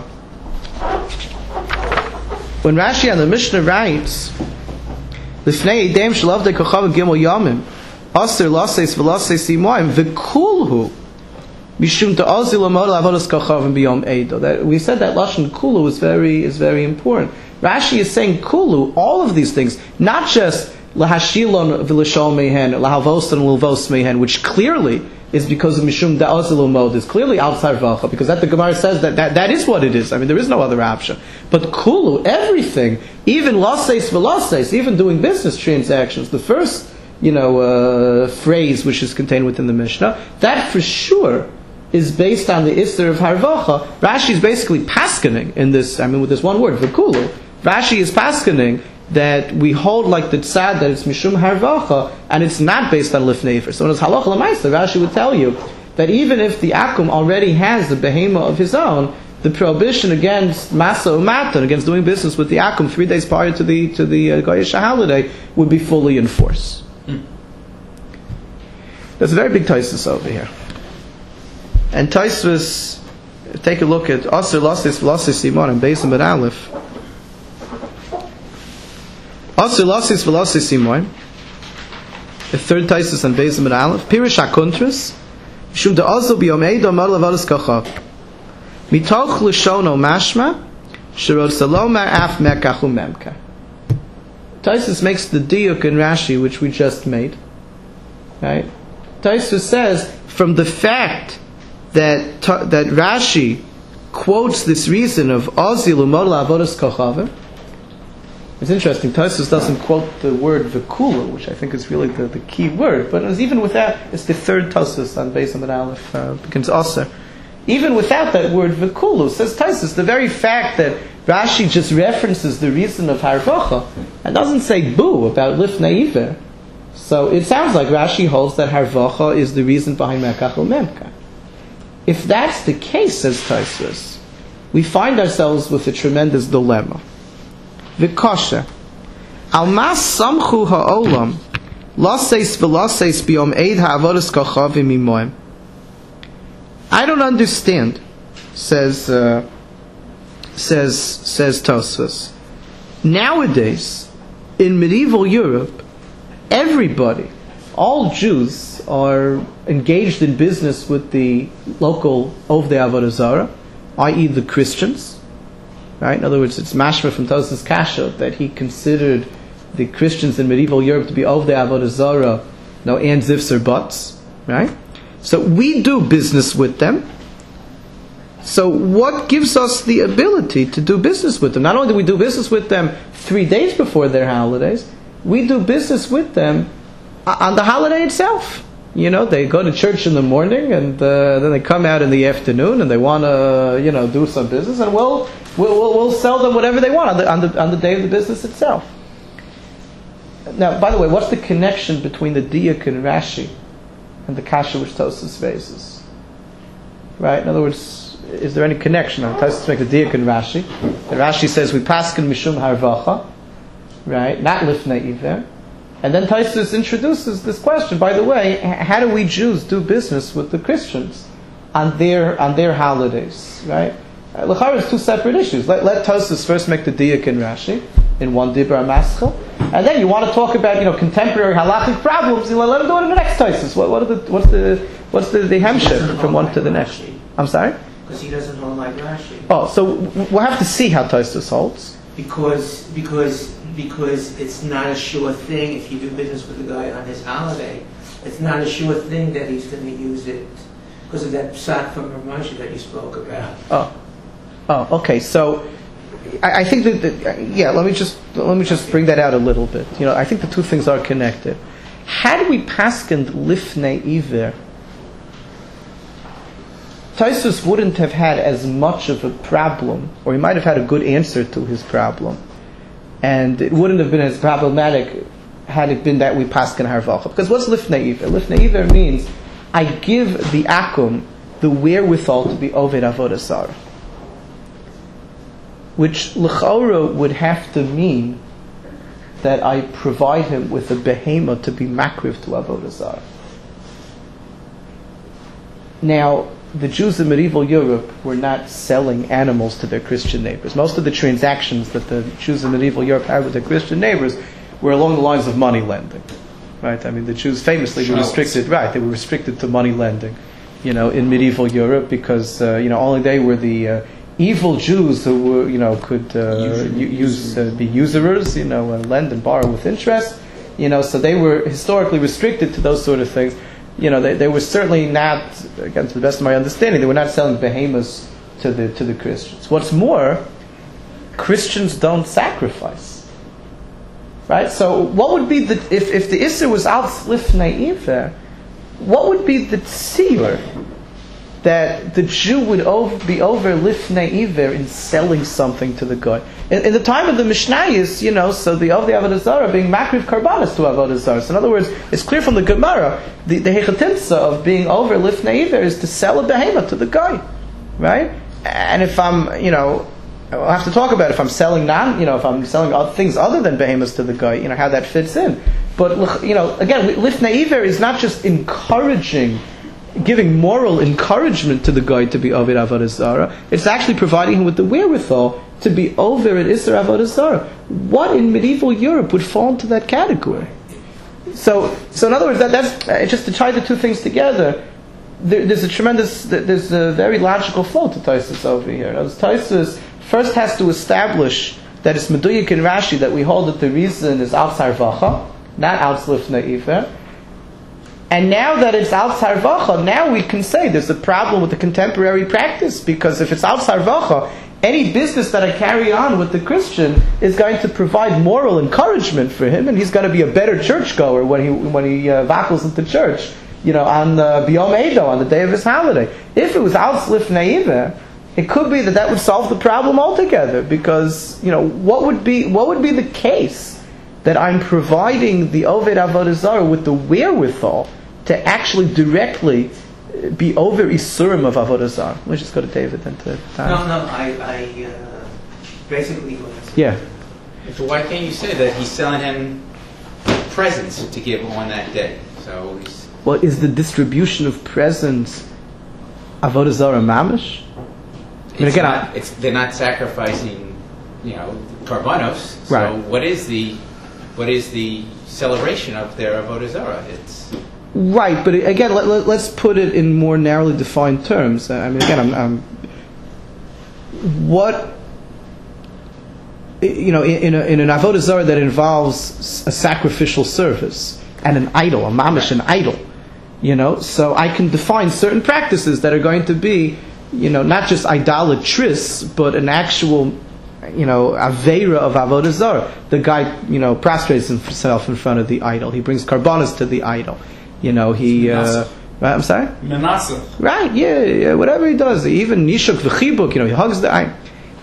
when Rashi on the Mishnah writes, "Lifnei edem shalavdei kochav gimel yamim, aser laseis v'laseis imoim v'kulhu mishum ta'azil amod avodas kochav b'yom eido." That we said that lashon kulu is very is very important. Rashi is saying kulu, all of these things, not just lahashilon v'lishol mehen, lahavos and luvos mehen, which clearly is because of mishum da'azil umod, is clearly outside vacha, because that the Gemara says that, that that is what it is. I mean, there is no other option. But kulu, everything, even laseis v'laseis, even doing business transactions, the first, you know, uh, phrase which is contained within the Mishnah, that for sure is based on the Isser of Harvacha. Rashi is basically paskening in this, I mean, with this one word, v'kulu. Rashi is paskening that we hold like the tzad that it's mishum harvacha, and it's not based on lifnei iver. So in his halach l'maisa, Rashi would tell you that even if the akum already has the behema of his own, the prohibition against masa umatan, against doing business with the akum three days prior to the to the uh, Goyish holiday, would be fully in force. Hmm. There's a very big Tosfos over here, and Tosfos, take a look at Aser Lasis Lasis Simon and Beis Amud Aleph. Aser Lasis Lasis Simon, the third Tosfos on Beis Amud Aleph. Pirish HaKuntras Mishum Da'azu B'Yom Eido Mar Lavadas Kachav Mitoch L'Shono Mashma Shirot Salomar Af Mekachu Memka. Tosfos makes the diuk in Rashi which we just made. Right? Tosfos says from the fact that that Rashi quotes this reason of Azil Umod La'avodas Kochavim. It's interesting. Tosfos doesn't quote the word v'kula, which I think is really the, the key word. But as even without, it's the third Tosfos on Beis Amud Aleph uh, begins Aser. Even without that word v'kulu, says Tosfos, the very fact that Rashi just references the reason of harvacha and doesn't say boo about lifnei iver. So it sounds like Rashi holds that harvacha is the reason behind mekach u'memka. If that's the case, says Tosfos, we find ourselves with a tremendous dilemma. V'kosher al mas samchu ha'olam laseis v'laseis b'yom eid ha'avodas kochavim imoim. I don't understand, says uh, says says Tosfos. Nowadays, in medieval Europe, everybody, all Jews, are engaged in business with the local Ovdei Avodah Zarah, that is the Christians. Right? In other words, it's mashma from Tosfos Kasha that he considered the Christians in medieval Europe to be Ovdei Avodah Zarah, no and zifs or buts. Right? So we do business with them. So what gives us the ability to do business with them? Not only do we do business with them three days before their holidays, we do business with them on the holiday itself. You know, they go to church in the morning, and uh, then they come out in the afternoon, and they want to, you know, do some business, and we'll we'll, we'll, we'll sell them whatever they want on the, on the on the day of the business itself. Now, by the way, what's the connection between the Diak and Rashi and the Kasha which Tosfos raises? Right? In other words, is there any connection? Tosfos makes the Diak and Rashi. The Rashi says we paskin mishum harvacha, right? Not lifnei iver. And then Tosfos introduces this question. By the way, how do we Jews do business with the Christians on their on their holidays? Right? L'chara is two separate issues. Let, let Tosfos first make the Diak and Rashi in one Dibra Maschil, and then you want to talk about, you know, contemporary halachic problems. You let him do it in the next Tosfos. What, what are the what's the what's the, the hemshech from one to the next? I'm sorry. Because he doesn't hold like Rashi. Oh, so we'll have to see how Tosfos holds. Because because because it's not a sure thing if you do business with a guy on his holiday. It's not a sure thing that he's going to use it because of that psak from Rashi that you spoke about. Oh, oh, okay. So I, I think that, that yeah. Let me just let me just bring that out a little bit. You know, I think the two things are connected. Had we paskened lifnei iver, Tosfos wouldn't have had as much of a problem, or he might have had a good answer to his problem. And it wouldn't have been as problematic had it been that we paskin harvacha. Because what's lifnei iver? Lifnei iver means I give the akum the wherewithal to be oved avodah zarah, which l'chora would have to mean that I provide him with a behemoth to be makriv to avodah zarah. Now, the Jews in medieval Europe were not selling animals to their Christian neighbors. Most of the transactions that the Jews in medieval Europe had with their Christian neighbors were along the lines of money lending. Right? I mean, the Jews famously were restricted. Right? They were restricted to money lending. You know, in medieval Europe, because uh, you know only they were the uh, evil Jews who were, you know, could uh, u- use uh, be usurers. You know, uh, lend and borrow with interest. You know, so they were historically restricted to those sort of things. You know, they, they were certainly not, again, to the best of my understanding, they were not selling behemoths to the to the Christians. What's more, Christians don't sacrifice, right? So, what would be the if if the Isser was out lifnei iver, what would be the tziyur that the Jew would over, be over lifnei iver in selling something to the guy? In, in the time of the Mishnayos, you know, so the of the avodah zarah being makriv karbanos to avodah zarah. So in other words, it's clear from the Gemara the the hechatimtza of being over lifnei iver is to sell a behemoth to the guy, right? And if I'm, you know, I'll have to talk about if I'm selling non, you know, if I'm selling other things other than behemoths to the guy, you know, how that fits in. But you know, again, lifnei iver is not just encouraging, giving moral encouragement to the guy to be over avodah zarah. It's actually providing him with the wherewithal to be over at Isser avodah zarah. What in medieval Europe would fall into that category? So, so in other words, that, that's uh, just to tie the two things together. There, there's a tremendous, there's a very logical flow to Tosfos over here. Tosfos first has to establish that it's Meduyik and Rashi that we hold that the reason is al sarvacha, not al lifnei iver. And now that it's al sarvacha, now we can say there's a problem with the contemporary practice, because if it's al sarvacha, any business that I carry on with the Christian is going to provide moral encouragement for him, and he's going to be a better churchgoer when he when he uh, vacuums into church, you know, on uh, B'yom Edo, on the day of his holiday. If it was al lifnei iver, it could be that that would solve the problem altogether, because you know what would be what would be the case that I'm providing the Oved Avodah Zarah with the wherewithal to actually directly be over Isurim of Avodah Zarah. Let's just go to David and to Tom. No, no, I, I uh, basically go ahead. Yeah. So why can't you say that he's selling him presents to give on that day? So he's Well, is the distribution of presents Avodah Zarah mamish? I mean, it's again, not, I- it's, they're not sacrificing, you know, karbanos. So Right. what is the what is the celebration of their avodah zarah? It's Right, but again, let, let, let's put it in more narrowly defined terms. I mean, again, I'm, I'm what you know in, a, in an avodah zarah that involves a sacrificial service and an idol, a mamish, an idol. You know, so I can define certain practices that are going to be, you know, not just idolatrous, but an actual, you know, aveira of avodah zarah. The guy, you know, prostrates himself in front of the idol. He brings karbanos to the idol. You know, he. Uh, right, I'm sorry. Manasseh. Right. Yeah, yeah. Whatever he does, even nishuk v'chibuk. You know, he hugs the. I,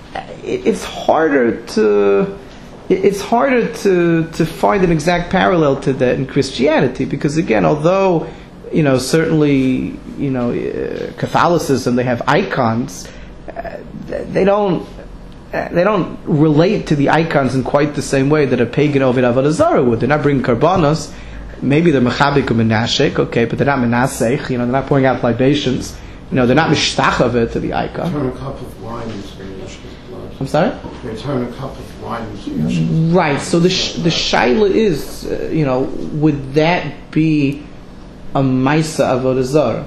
it, it's harder to. It's harder to to find an exact parallel to that in Christianity, because again, although, you know, certainly, you know, uh, Catholicism, they have icons. Uh, they don't. Uh, they don't relate to the icons in quite the same way that a pagan Ovid Avodah Zarah would. They're not bringing karbanos. Maybe they're mechabik or menashik, okay, but they're not menasech. You know, they're not pouring out libations. You know, they're not mishtachave to the icon. Turn a cup of wine into Yeshua blood. I'm sorry? They turn a cup of wine into Yeshua blood. Right. So the sh- the shaila is, uh, you know, would that be a maisa avodah zarah?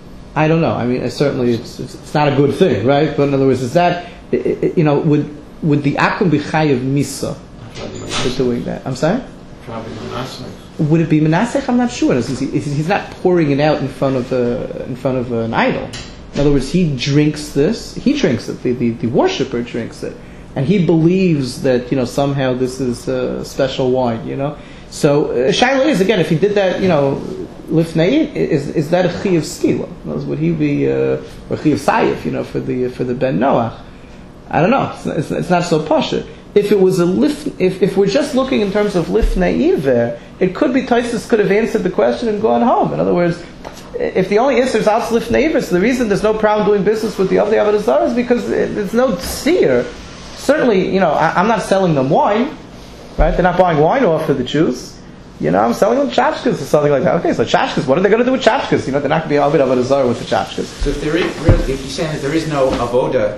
I don't know. I mean, it certainly it's, it's it's not a good thing, right? But in other words, is that, you know, would would the akum be chayav misa for doing that? I'm sorry? Probably Manasseh. Would it be menasech? I'm not sure. He's, he's not pouring it out in front of a, in front of an idol. In other words, he drinks this. He drinks it. The, the, the worshipper drinks it, and he believes that, you know, somehow this is a special wine. You know, so uh, shaila is, again, if he did that, you know, lifnei, is is that a chi of skila? Would he be uh, or chi of sayif? You know, for the for the ben Noach? I don't know. It's, it's, it's not so pasha. If it was a lif, if, if we're just looking in terms of lifnei iver, it could be Taisus could have answered the question and gone home. In other words, if the only answer is out lifnei iver, so the reason there's no problem doing business with the other Avodah Zarah is because it, there's no seer. Certainly, you know, I, I'm not selling them wine, right? They're not buying wine off of the Jews. You know, I'm selling them tchashkas or something like that. Okay, so tchashkas, what are they going to do with tchashkas? You know, they're not going to be Avodah Zarah with the tchashkas. So if there is really, if you're saying that there is no avoda,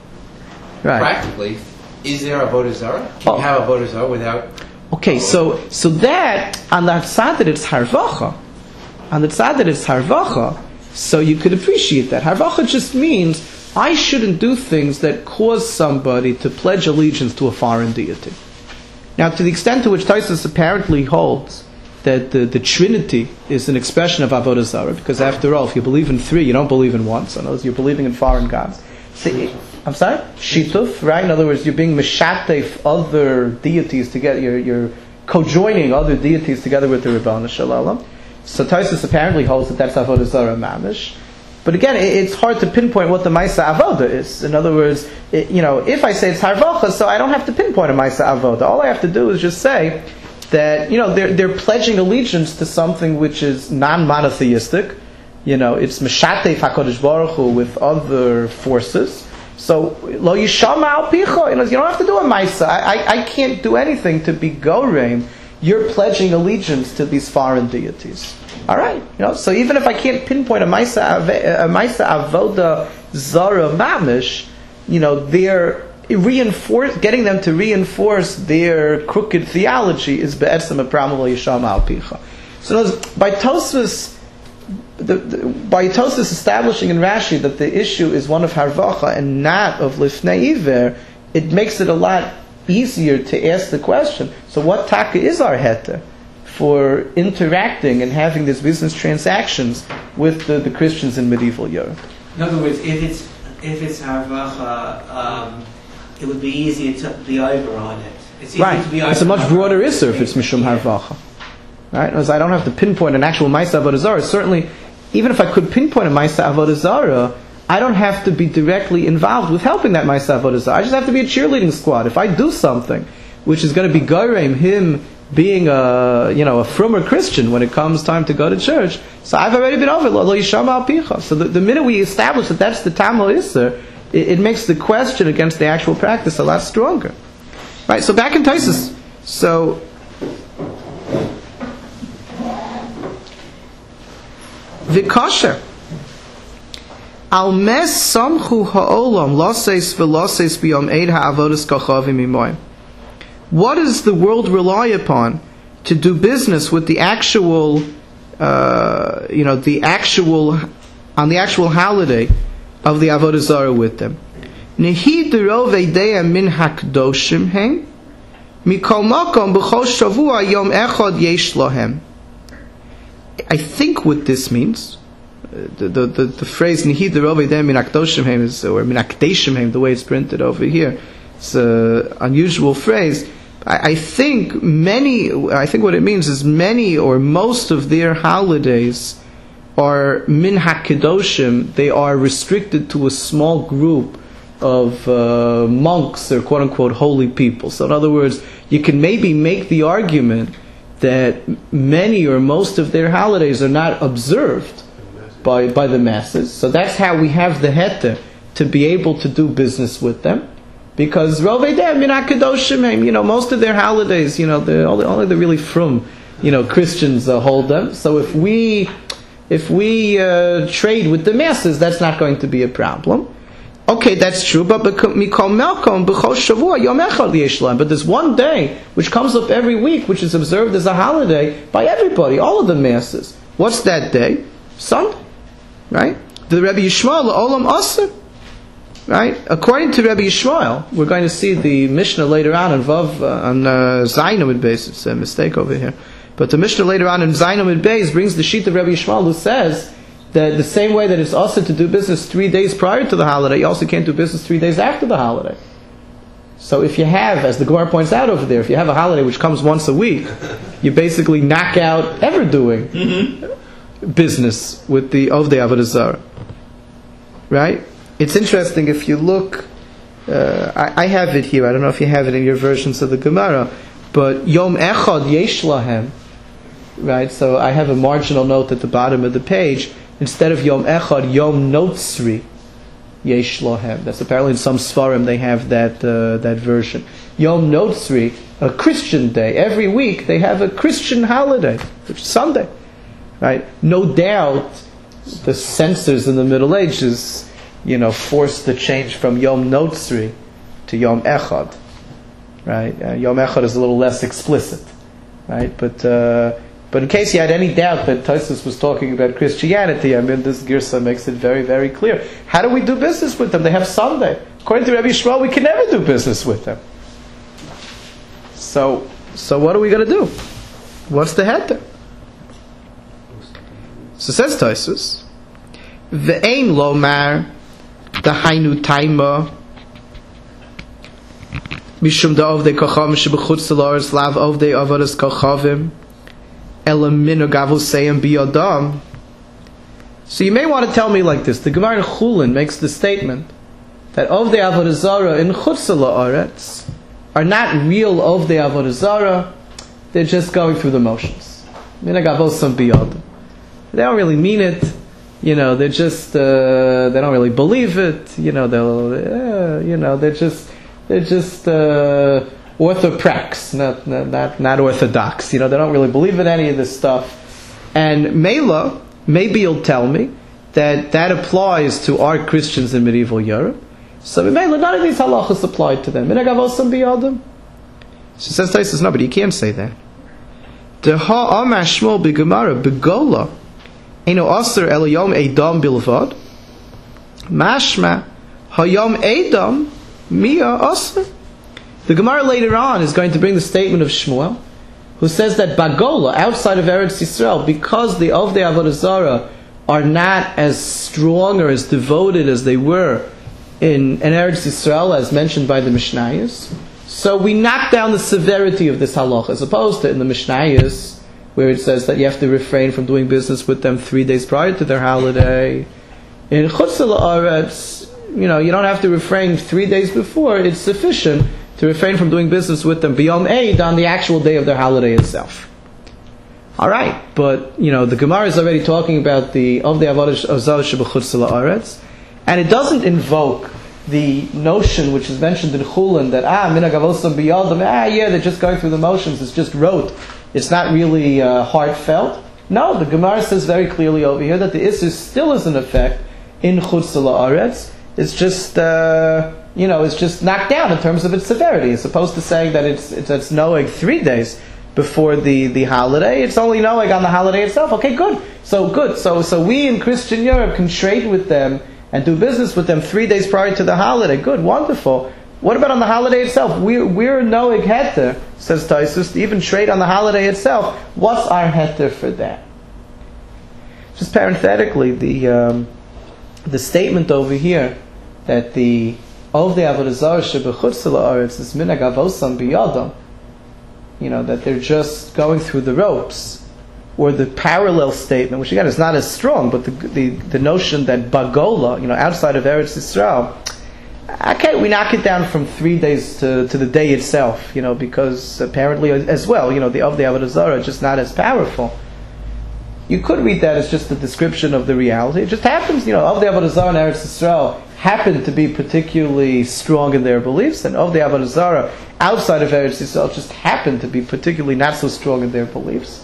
right? Practically, is there avodah zarah? Can Oh. you have avodah zarah without? Okay, so so that on the side that it's harvacha, on the side that it's harvacha, so you could appreciate that. Harvacha just means I shouldn't do things that cause somebody to pledge allegiance to a foreign deity. Now, to the extent to which Taisus apparently holds that the, the Trinity is an expression of avodah zarah, because after all, if you believe in three, you don't believe in one. So in other words, you're believing in foreign gods. See, I'm sorry? Shituf, right? In other words, you're being meshatef other deities together. You're, you're co-joining other deities together with the Ribbon Shalom. So Taisus apparently holds that that's avodah zarah mamish. But again, it, it's hard to pinpoint what the Maisa Avoda is. In other words, it, you know, if I say it's Harvacha, so I don't have to pinpoint a Maisa Avoda. All I have to do is just say that, you know, they're, they're pledging allegiance to something which is non-monotheistic. You know, it's Meshatef HaKadosh Baruch Hu with other forces. So, Lo Yishama Al Picha, you know, you don't have to do a Maisa. I, I, I can't do anything to be Goreim. You're pledging allegiance to these foreign deities. All right, you know. So even if I can't pinpoint a Maisa a Maisa Avoda Zara Mamish, you know, they're reinforce getting them to reinforce their crooked theology is be'etzem a problem Lo Yishama Al Picha. So in other words, by Tosfos, the, the, by Tosfos establishing in Rashi that the issue is one of Harvacha and not of Lifnei Iver, it makes it a lot easier to ask the question. So what taka is our heter for interacting and having these business transactions with the, the Christians in medieval Europe? In other words, if it's if it's harvacha, um, it would be easier to be over on it. It's easier Right. to be It's a over much on broader it. issur if it's mishum Yeah. harvacha. Right? As I don't have to pinpoint an actual Maisa Avodah Zarah. Certainly, even if I could pinpoint a Maisa Avodah Zarah, I don't have to be directly involved with helping that Maisa Avodah Zarah. I just have to be a cheerleading squad. If I do something which is going to be Goreim, him being a, you know, a frummer Christian when it comes time to go to church, so I've already been over Lo Yishama Al Picha. So the, the minute we establish that that's the Tamil Isser, it, it makes the question against the actual practice a lot stronger. Right, so back in Taisus. So Vikasher Al mes samchu ha'olam loses veloses biyom eid ha'avodas kachavim imoyim. What does the world rely upon to do business with the actual, uh, you know, the actual, on the actual holiday of the Avodah Zarah with them? Nehi derov eideya min hakdoshim hem, mikol makom b'chol shavua yom echad yesh lohem. I think what this means, the, the, the, the phrase Nihid Rovei Dem Minakdoshim Hem is, or Minakdeshim Hem, the way it's printed over here, it's an unusual phrase. I, I think many, I think what it means is many or most of their holidays are Min HaKedoshim. They are restricted to a small group of uh, monks or quote unquote holy people. So in other words, you can maybe make the argument that many or most of their holidays are not observed by, by the masses. So that's how we have the heter to be able to do business with them. Because Rovei Dem Min HaKedoshim, you know, most of their holidays, you know, only, only the really frum, you know, Christians uh, hold them. So if we if we uh, trade with the masses, that's not going to be a problem. Okay, that's true, but but there's one day which comes up every week, which is observed as a holiday by everybody, all of the masses. What's that day? Sunday, right? The Rebbe Yishmael Olam Asr, right? According to Rebbe Yishmael, we're going to see the Mishnah later on in Vav uh, on uh, Zainamid Beis. It's a mistake over here, but the Mishnah later on in Zainamid Beis brings the sheet of Rebbe Yishmael who says that the same way that it's also to do business three days prior to the holiday, you also can't do business three days after the holiday. So if you have, as the Gemara points out over there, if you have a holiday which comes once a week, you basically knock out ever doing mm-hmm. business with the Ovdei Avodah Zarah. Right? It's interesting if you look, uh, I, I have it here, I don't know if you have it in your versions of the Gemara, but Yom Echad Yesh Lahem, right? So I have a marginal note at the bottom of the page. Instead of Yom Echad, Yom Notzri Yesh Lohem. That's apparently in some Sfarim they have that uh, that version. Yom Notzri, a Christian day. Every week they have a Christian holiday, which is Sunday. Right? No doubt the censors in the Middle Ages, you know, forced the change from Yom Notzri to Yom Echad. Right? Uh, Yom Echad is a little less explicit. Right? But uh, But in case you had any doubt that Tosfos was talking about Christianity, I mean, this Girsa makes it very, very clear. How do we do business with them? They have Sunday. According to Rabbi Yishmael, we can never do business with them. So, so what are we going to do? What's the heter? So says Tosfos, Ve'ein lomar dahainu taima mishum da'ovdei kochavim shebechutz l'oretz lav ovdei avodas kochavim. So you may want to tell me like this. The Gemara in Chulin makes the statement that Ovdei Avodah Zarah in Chutz La'aretz are not real Ovdei Avodah Zarah. They're just going through the motions. They don't really mean it. You know, they're just uh, they don't really believe it. You know, they'll uh, you know they're just they're just. Uh, Orthoprax, not, not not orthodox. You know, they don't really believe in any of this stuff. And Mela, maybe you'll tell me that that applies to our Christians in medieval Europe. So Mela, none of these halachas applied to them. She says, Tosfos, no, but you can't say that. The ha'amar Shmuel b'Gemara b'Gola eno aser el yom Edom bilvad. Mashma hayom Edom mia aser. The Gemara later on is going to bring the statement of Shmuel, who says that Bagola, outside of Eretz Yisrael, because the Ovdei Avodah Zarah are not as strong or as devoted as they were in, in Eretz Yisrael, as mentioned by the Mishnayos, so we knock down the severity of this halacha, as opposed to in the Mishnayos, where it says that you have to refrain from doing business with them three days prior to their holiday. In Chutz La'aretz, you know, you don't have to refrain three days before, it's sufficient to refrain from doing business with them beyond Eid on the actual day of their holiday itself. Alright, but, you know, the Gemara is already talking about the Ovdei Avodah Zarah shebechutz la'aretz, and it doesn't invoke the notion which is mentioned in Chulin that, ah, minhag avosam biyadam, ah, yeah, they're just going through the motions, it's just rote, it's not really uh, heartfelt. No, the Gemara says very clearly over here that the Isser still is in effect in chutz la'aretz. It's just, uh, you know, it's just knocked down in terms of its severity. As opposed to saying that it's it's, it's noeg three days before the, the holiday. It's only noeg on the holiday itself. Okay, good. So good. So so we in Christian Europe can trade with them and do business with them three days prior to the holiday. Good, wonderful. What about on the holiday itself? We're we're noeg heter, says Tosfos, to even trade on the holiday itself. What's our heter for that? just parenthetically, the um, the statement over here that the of the avodah zarah shebechutz la'aretz is minhag avosam biyadam, you know, that they're just going through the ropes, or the parallel statement, which again is not as strong, but the the, the notion that bagola, you know, outside of Eretz Yisrael, okay, we knock it down from three days to, to the day itself, you know, because apparently as well, you know, the of the avodah zarah is just not as powerful. You could read that as just a description of the reality. It just happens, you know, of the avodah zarah in Eretz Yisrael happen to be particularly strong in their beliefs, and of the avodah zarah outside of Eretz Yisrael just happen to be particularly not so strong in their beliefs.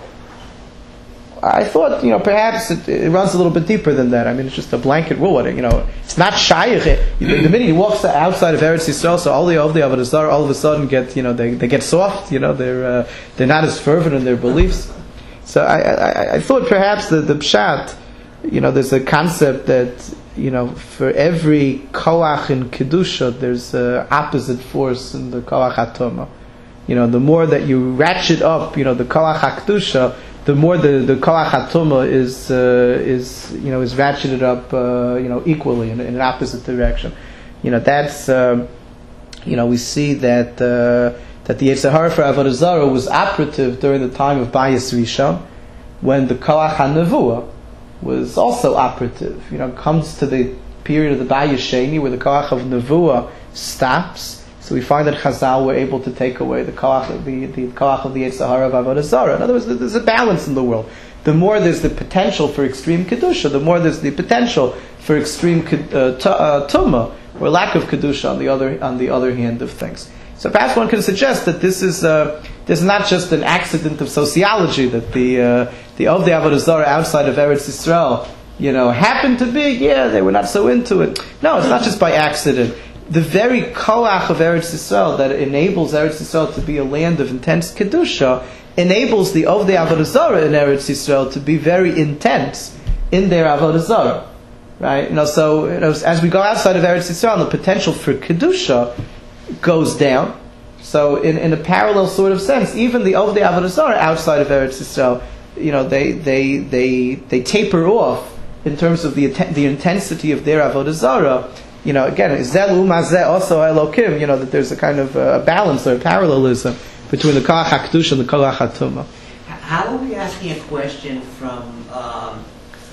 I thought, you know, perhaps it, it runs a little bit deeper than that. I mean, it's just a blanket rule. You know, it's not shaykh. The minute he walks outside of Eretz Yisrael, so all the of the avodah zarah all of a sudden get, you know, they, they get soft. You know, they're uh, they're not as fervent in their beliefs. So I, I, I thought perhaps the the pshat, you know, there's a concept that, you know, for every koach in kedusha, there's an opposite force in the koach hatoma. You know, the more that you ratchet up, you know, the koach hakdusha, the more the the koach hatoma is uh, is you know is ratcheted up uh, you know equally in, in an opposite direction. You know, that's um, you know we see that uh, that the Yetzer Hara for avodah zarah was operative during the time of Bayis Rishon, when the koach hanevuah was also operative. You know, it comes to the period of the Bayis Sheni where the koach of nevuah stops. So we find that Chazal were able to take away the koach, the the koach of the Yetzer Hara of avodah zarah. In other words, there's a balance in the world. The more there's the potential for extreme kedusha, the more there's the potential for extreme uh, tumah or lack of kedusha on the other on the other hand of things. So perhaps one can suggest that this is uh, this is not just an accident of sociology, that the uh, the of the avodah zarah outside of Eretz Yisrael, you know, happened to be, yeah, they were not so into it. No, it's not just by accident. The very koach of Eretz Yisrael that enables Eretz Yisrael to be a land of intense kedusha enables the of the avodah zarah in Eretz Yisrael to be very intense in their avodah zarah, right? You know, so you know, as we go outside of Eretz Yisrael, the potential for kedusha goes down. So, in, in a parallel sort of sense, even the of the avodah zarah outside of Eretz Yisrael, you know, they they they they taper off in terms of the the intensity of their avodah zarah. You know, again, zelu mazeh also elokim. You know that there's a kind of uh, balance or parallelism between the koach hakdusha and the koach hatuma. How are we asking a question from? Um,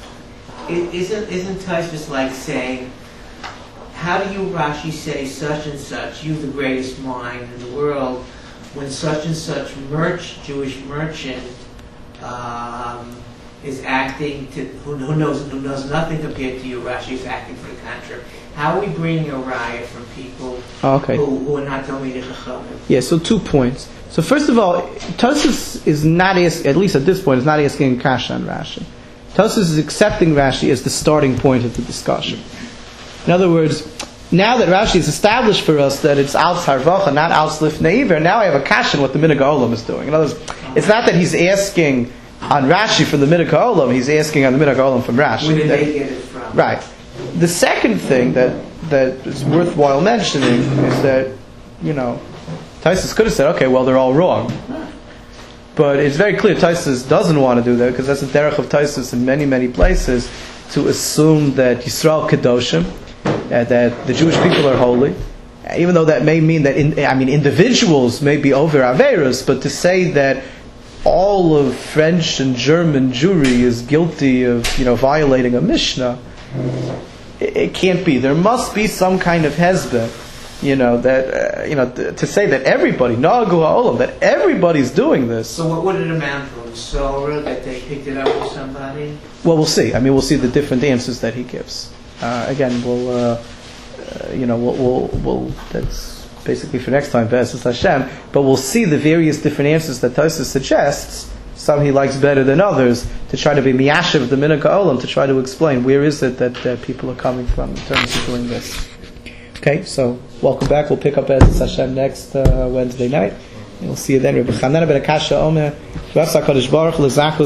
isn't isn't Taisvis like saying, how do you, Rashi, say such and such? You, the greatest mind in the world, when such and such merch Jewish merchant um, is acting to who, who knows who knows nothing compared to you, Rashi is acting for the contrary. How are we bringing a riot from people okay. who, who are not Talmidei Chachamim? Yeah, so two points. So first of all, Tosfos is not asking, at least at this point, is not asking kasha on Rashi. Tosfos is accepting Rashi as the starting point of the discussion. In other words, now that Rashi has established for us that it's al sarvacha, not al slifnei iver, now I have a kasha on what the Minhag Olam is doing. In other words, it's not that he's asking on Rashi from the Minhag Olam, he's asking on the Minhag Olam from Rashi. Where did they get it from? Right. The second thing that, that is worthwhile mentioning is that, you know, Tosfos could have said, okay, well, they're all wrong. But it's very clear Tosfos doesn't want to do that, because that's the derech of Tosfos in many, many places, to assume that Yisrael Kedoshim, uh, that the Jewish people are holy, even though that may mean that, in, I mean, individuals may be over Averos, but to say that all of French and German Jewry is guilty of, you know, violating a Mishnah, it, it can't be. There must be some kind of hezbeh, you know, that uh, you know, th- to say that everybody, Nagu ha'olam, that everybody's doing this. So what would it amount to? Sorah, that they picked it up with somebody? Well, we'll see. I mean, we'll see the different answers that he gives. Uh, again, we'll, uh, uh, you know, we'll, we'll, we'll, that's basically for next time, B'ezras Hashem. But we'll see the various different answers that Tosfos suggests. Some he likes better than others, to try to be miyashiv the Minhag Olam, to try to explain where is it that uh, people are coming from in terms of doing this. Okay, so welcome back. We'll pick up B'ezras Hashem next uh, Wednesday night. And we'll see you then. Rabbi Chanina ben Akasha Omer, Rav Sakadosh Baruch Hu